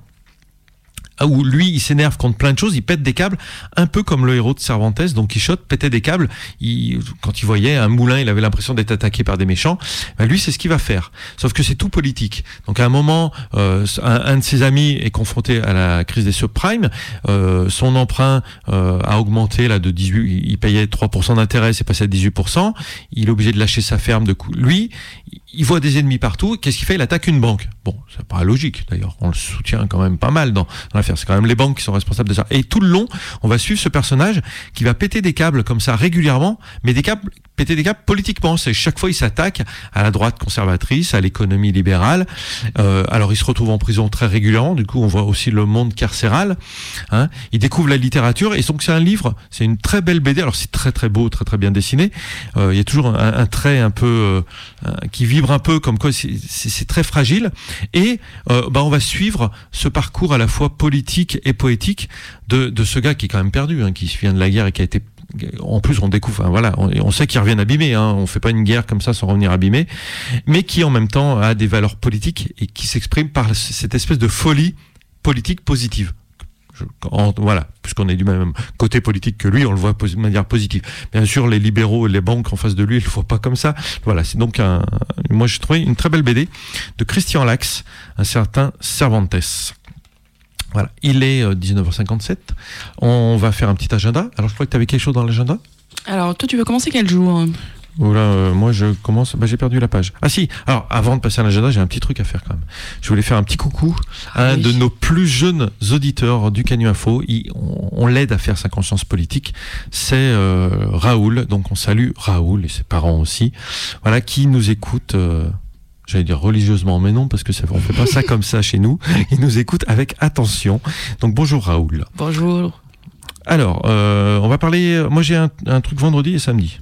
où lui, il s'énerve contre plein de choses, il pète des câbles, un peu comme le héros de Cervantes, Don Quichotte, pétait des câbles. Il, quand il voyait un moulin, il avait l'impression d'être attaqué par des méchants. Ben lui, c'est ce qu'il va faire. Sauf que c'est tout politique. Donc à un moment, euh, un, un de ses amis est confronté à la crise des subprimes. Euh, son emprunt euh, a augmenté là de dix-huit. Il payait trois pour cent d'intérêt, c'est passé à dix-huit pour cent. Il est obligé de lâcher sa ferme. De coup, lui, il voit des ennemis partout. Qu'est-ce qu'il fait? Il attaque une banque. Bon, ça paraît logique d'ailleurs. On le soutient quand même pas mal dans, dans l'affaire. C'est quand même les banques qui sont responsables de ça. Et tout le long, on va suivre ce personnage qui va péter des câbles comme ça régulièrement, mais des câbles péter des câbles politiquement. C'est chaque fois il s'attaque à la droite conservatrice, à l'économie libérale. Euh, alors il se retrouve en prison très régulièrement. Du coup, on voit aussi le monde carcéral. Hein. Il découvre la littérature et donc c'est un livre. C'est une très belle B D. Alors c'est très très beau, très très bien dessiné. Euh, il y a toujours un, un trait un peu euh, qui vibre un peu, comme quoi c'est, c'est, c'est très fragile. Et euh, bah on va suivre ce parcours à la fois politique et poétique de, de ce gars qui est quand même perdu, hein, qui vient de la guerre et qui a été. En plus, on découvre, enfin, voilà, on, on sait qu'ils reviennent abîmés, hein, on fait pas une guerre comme ça sans revenir abîmés, mais qui en même temps a des valeurs politiques et qui s'exprime par cette espèce de folie politique positive. Je, en, voilà, puisqu'on est du même côté politique que lui, on le voit de manière positive. Bien sûr, les libéraux et les banques en face de lui, ils le voient pas comme ça. Voilà, c'est donc un, moi j'ai trouvé une très belle B D de Christian Lax, un certain Cervantes. Voilà, il est euh, dix-neuf heures cinquante-sept. On va faire un petit agenda. Alors, je crois que tu avais quelque chose dans l'agenda. Alors, toi, tu veux commencer quel jour? Voilà, euh, moi je commence. Bah, j'ai perdu la page. Ah si. Alors, avant de passer à l'agenda, j'ai un petit truc à faire quand même. Je voulais faire un petit coucou à ah, un oui. de nos plus jeunes auditeurs du Canu Info. Il, on, on l'aide à faire sa conscience politique. C'est euh, Raoul. Donc, on salue Raoul et ses parents aussi. Voilà, qui nous écoute. Euh, J'allais dire religieusement, mais non, parce que ça, on fait pas ça comme ça chez nous. Ils nous écoutent avec attention. Donc bonjour Raoul. Bonjour. Alors, euh, on va parler. Moi, j'ai un, un truc vendredi et samedi.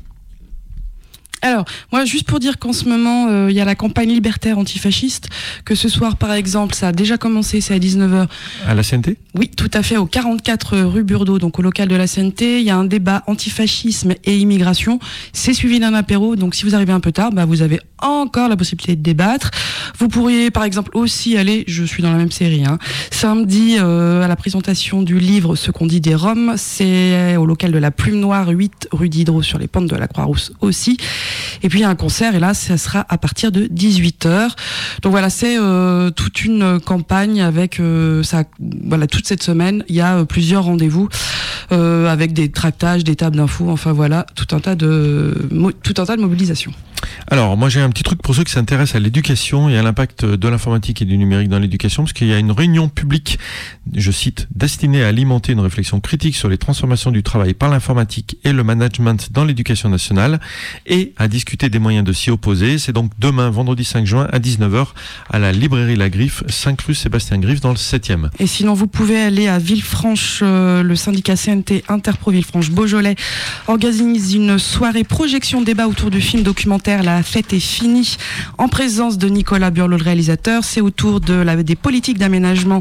Alors, moi, juste pour dire qu'en ce moment, il euh, y a la campagne libertaire antifasciste, que ce soir, par exemple, ça a déjà commencé, c'est à dix-neuf heures. À la C N T ? Oui, tout à fait, au quarante-quatre rue Burdeau, donc au local de la C N T. Il y a un débat antifascisme et immigration. C'est suivi d'un apéro, donc si vous arrivez un peu tard, bah, vous avez encore la possibilité de débattre. Vous pourriez, par exemple, aussi aller, je suis dans la même série, hein, samedi, euh, à la présentation du livre Ce qu'on dit des Roms. C'est au local de la Plume Noire, huit rue Diderot, sur les pentes de la Croix-Rousse aussi. Et puis il y a un concert et là ça sera à partir de dix-huit heures. Donc voilà, c'est euh, toute une campagne avec euh, ça, voilà, toute cette semaine il y a euh, plusieurs rendez-vous euh, avec des tractages, des tables d'infos, enfin voilà, tout un tas de mo- tout un tas de mobilisations. Alors moi j'ai un petit truc pour ceux qui s'intéressent à l'éducation et à l'impact de l'informatique et du numérique dans l'éducation, parce qu'il y a une réunion publique, je cite, destinée à alimenter une réflexion critique sur les transformations du travail par l'informatique et le management dans l'éducation nationale et à discuter des moyens de s'y opposer. C'est donc demain, vendredi cinq juin à dix-neuf heures à la librairie La Griffe, cinq rue Sébastien Griffe dans le septième. Et sinon vous pouvez aller à Villefranche, euh, le syndicat C N T Interpro Villefranche Beaujolais organise une soirée projection débat autour du film documentaire La fête est finie, en présence de Nicolas Burlot, le réalisateur. C'est autour de la, des politiques d'aménagement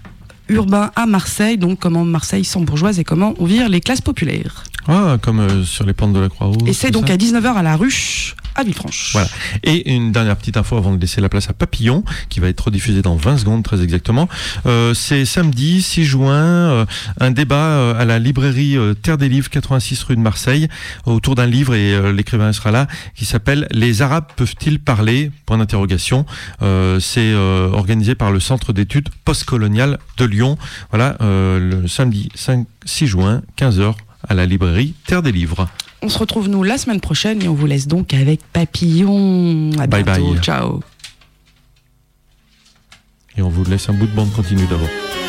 urbain à Marseille, donc comment Marseille s'embourgeoise et comment on vire les classes populaires. Ah, comme euh, sur les pentes de la Croix-Rousse. Et c'est donc ça à dix-neuf heures à la Ruche, à Villefranche. Voilà. Et une dernière petite info avant de laisser la place à Papillon, qui va être diffusé dans vingt secondes très exactement. Euh, c'est samedi six juin, euh, un débat euh, à la librairie euh, Terre des Livres, quatre-vingt-six rue de Marseille, autour d'un livre, et euh, l'écrivain sera là, qui s'appelle « Les Arabes peuvent-ils parler ?» Point d'interrogation. Euh, c'est euh, organisé par le Centre d'études postcoloniales de Lyon. Voilà, euh, le samedi six juin, quinze heures, à la librairie Terre des Livres. On se retrouve nous la semaine prochaine et on vous laisse donc avec Papillon. À bye bientôt. Bye. Ciao. Et on vous laisse un bout de bande continue d'abord.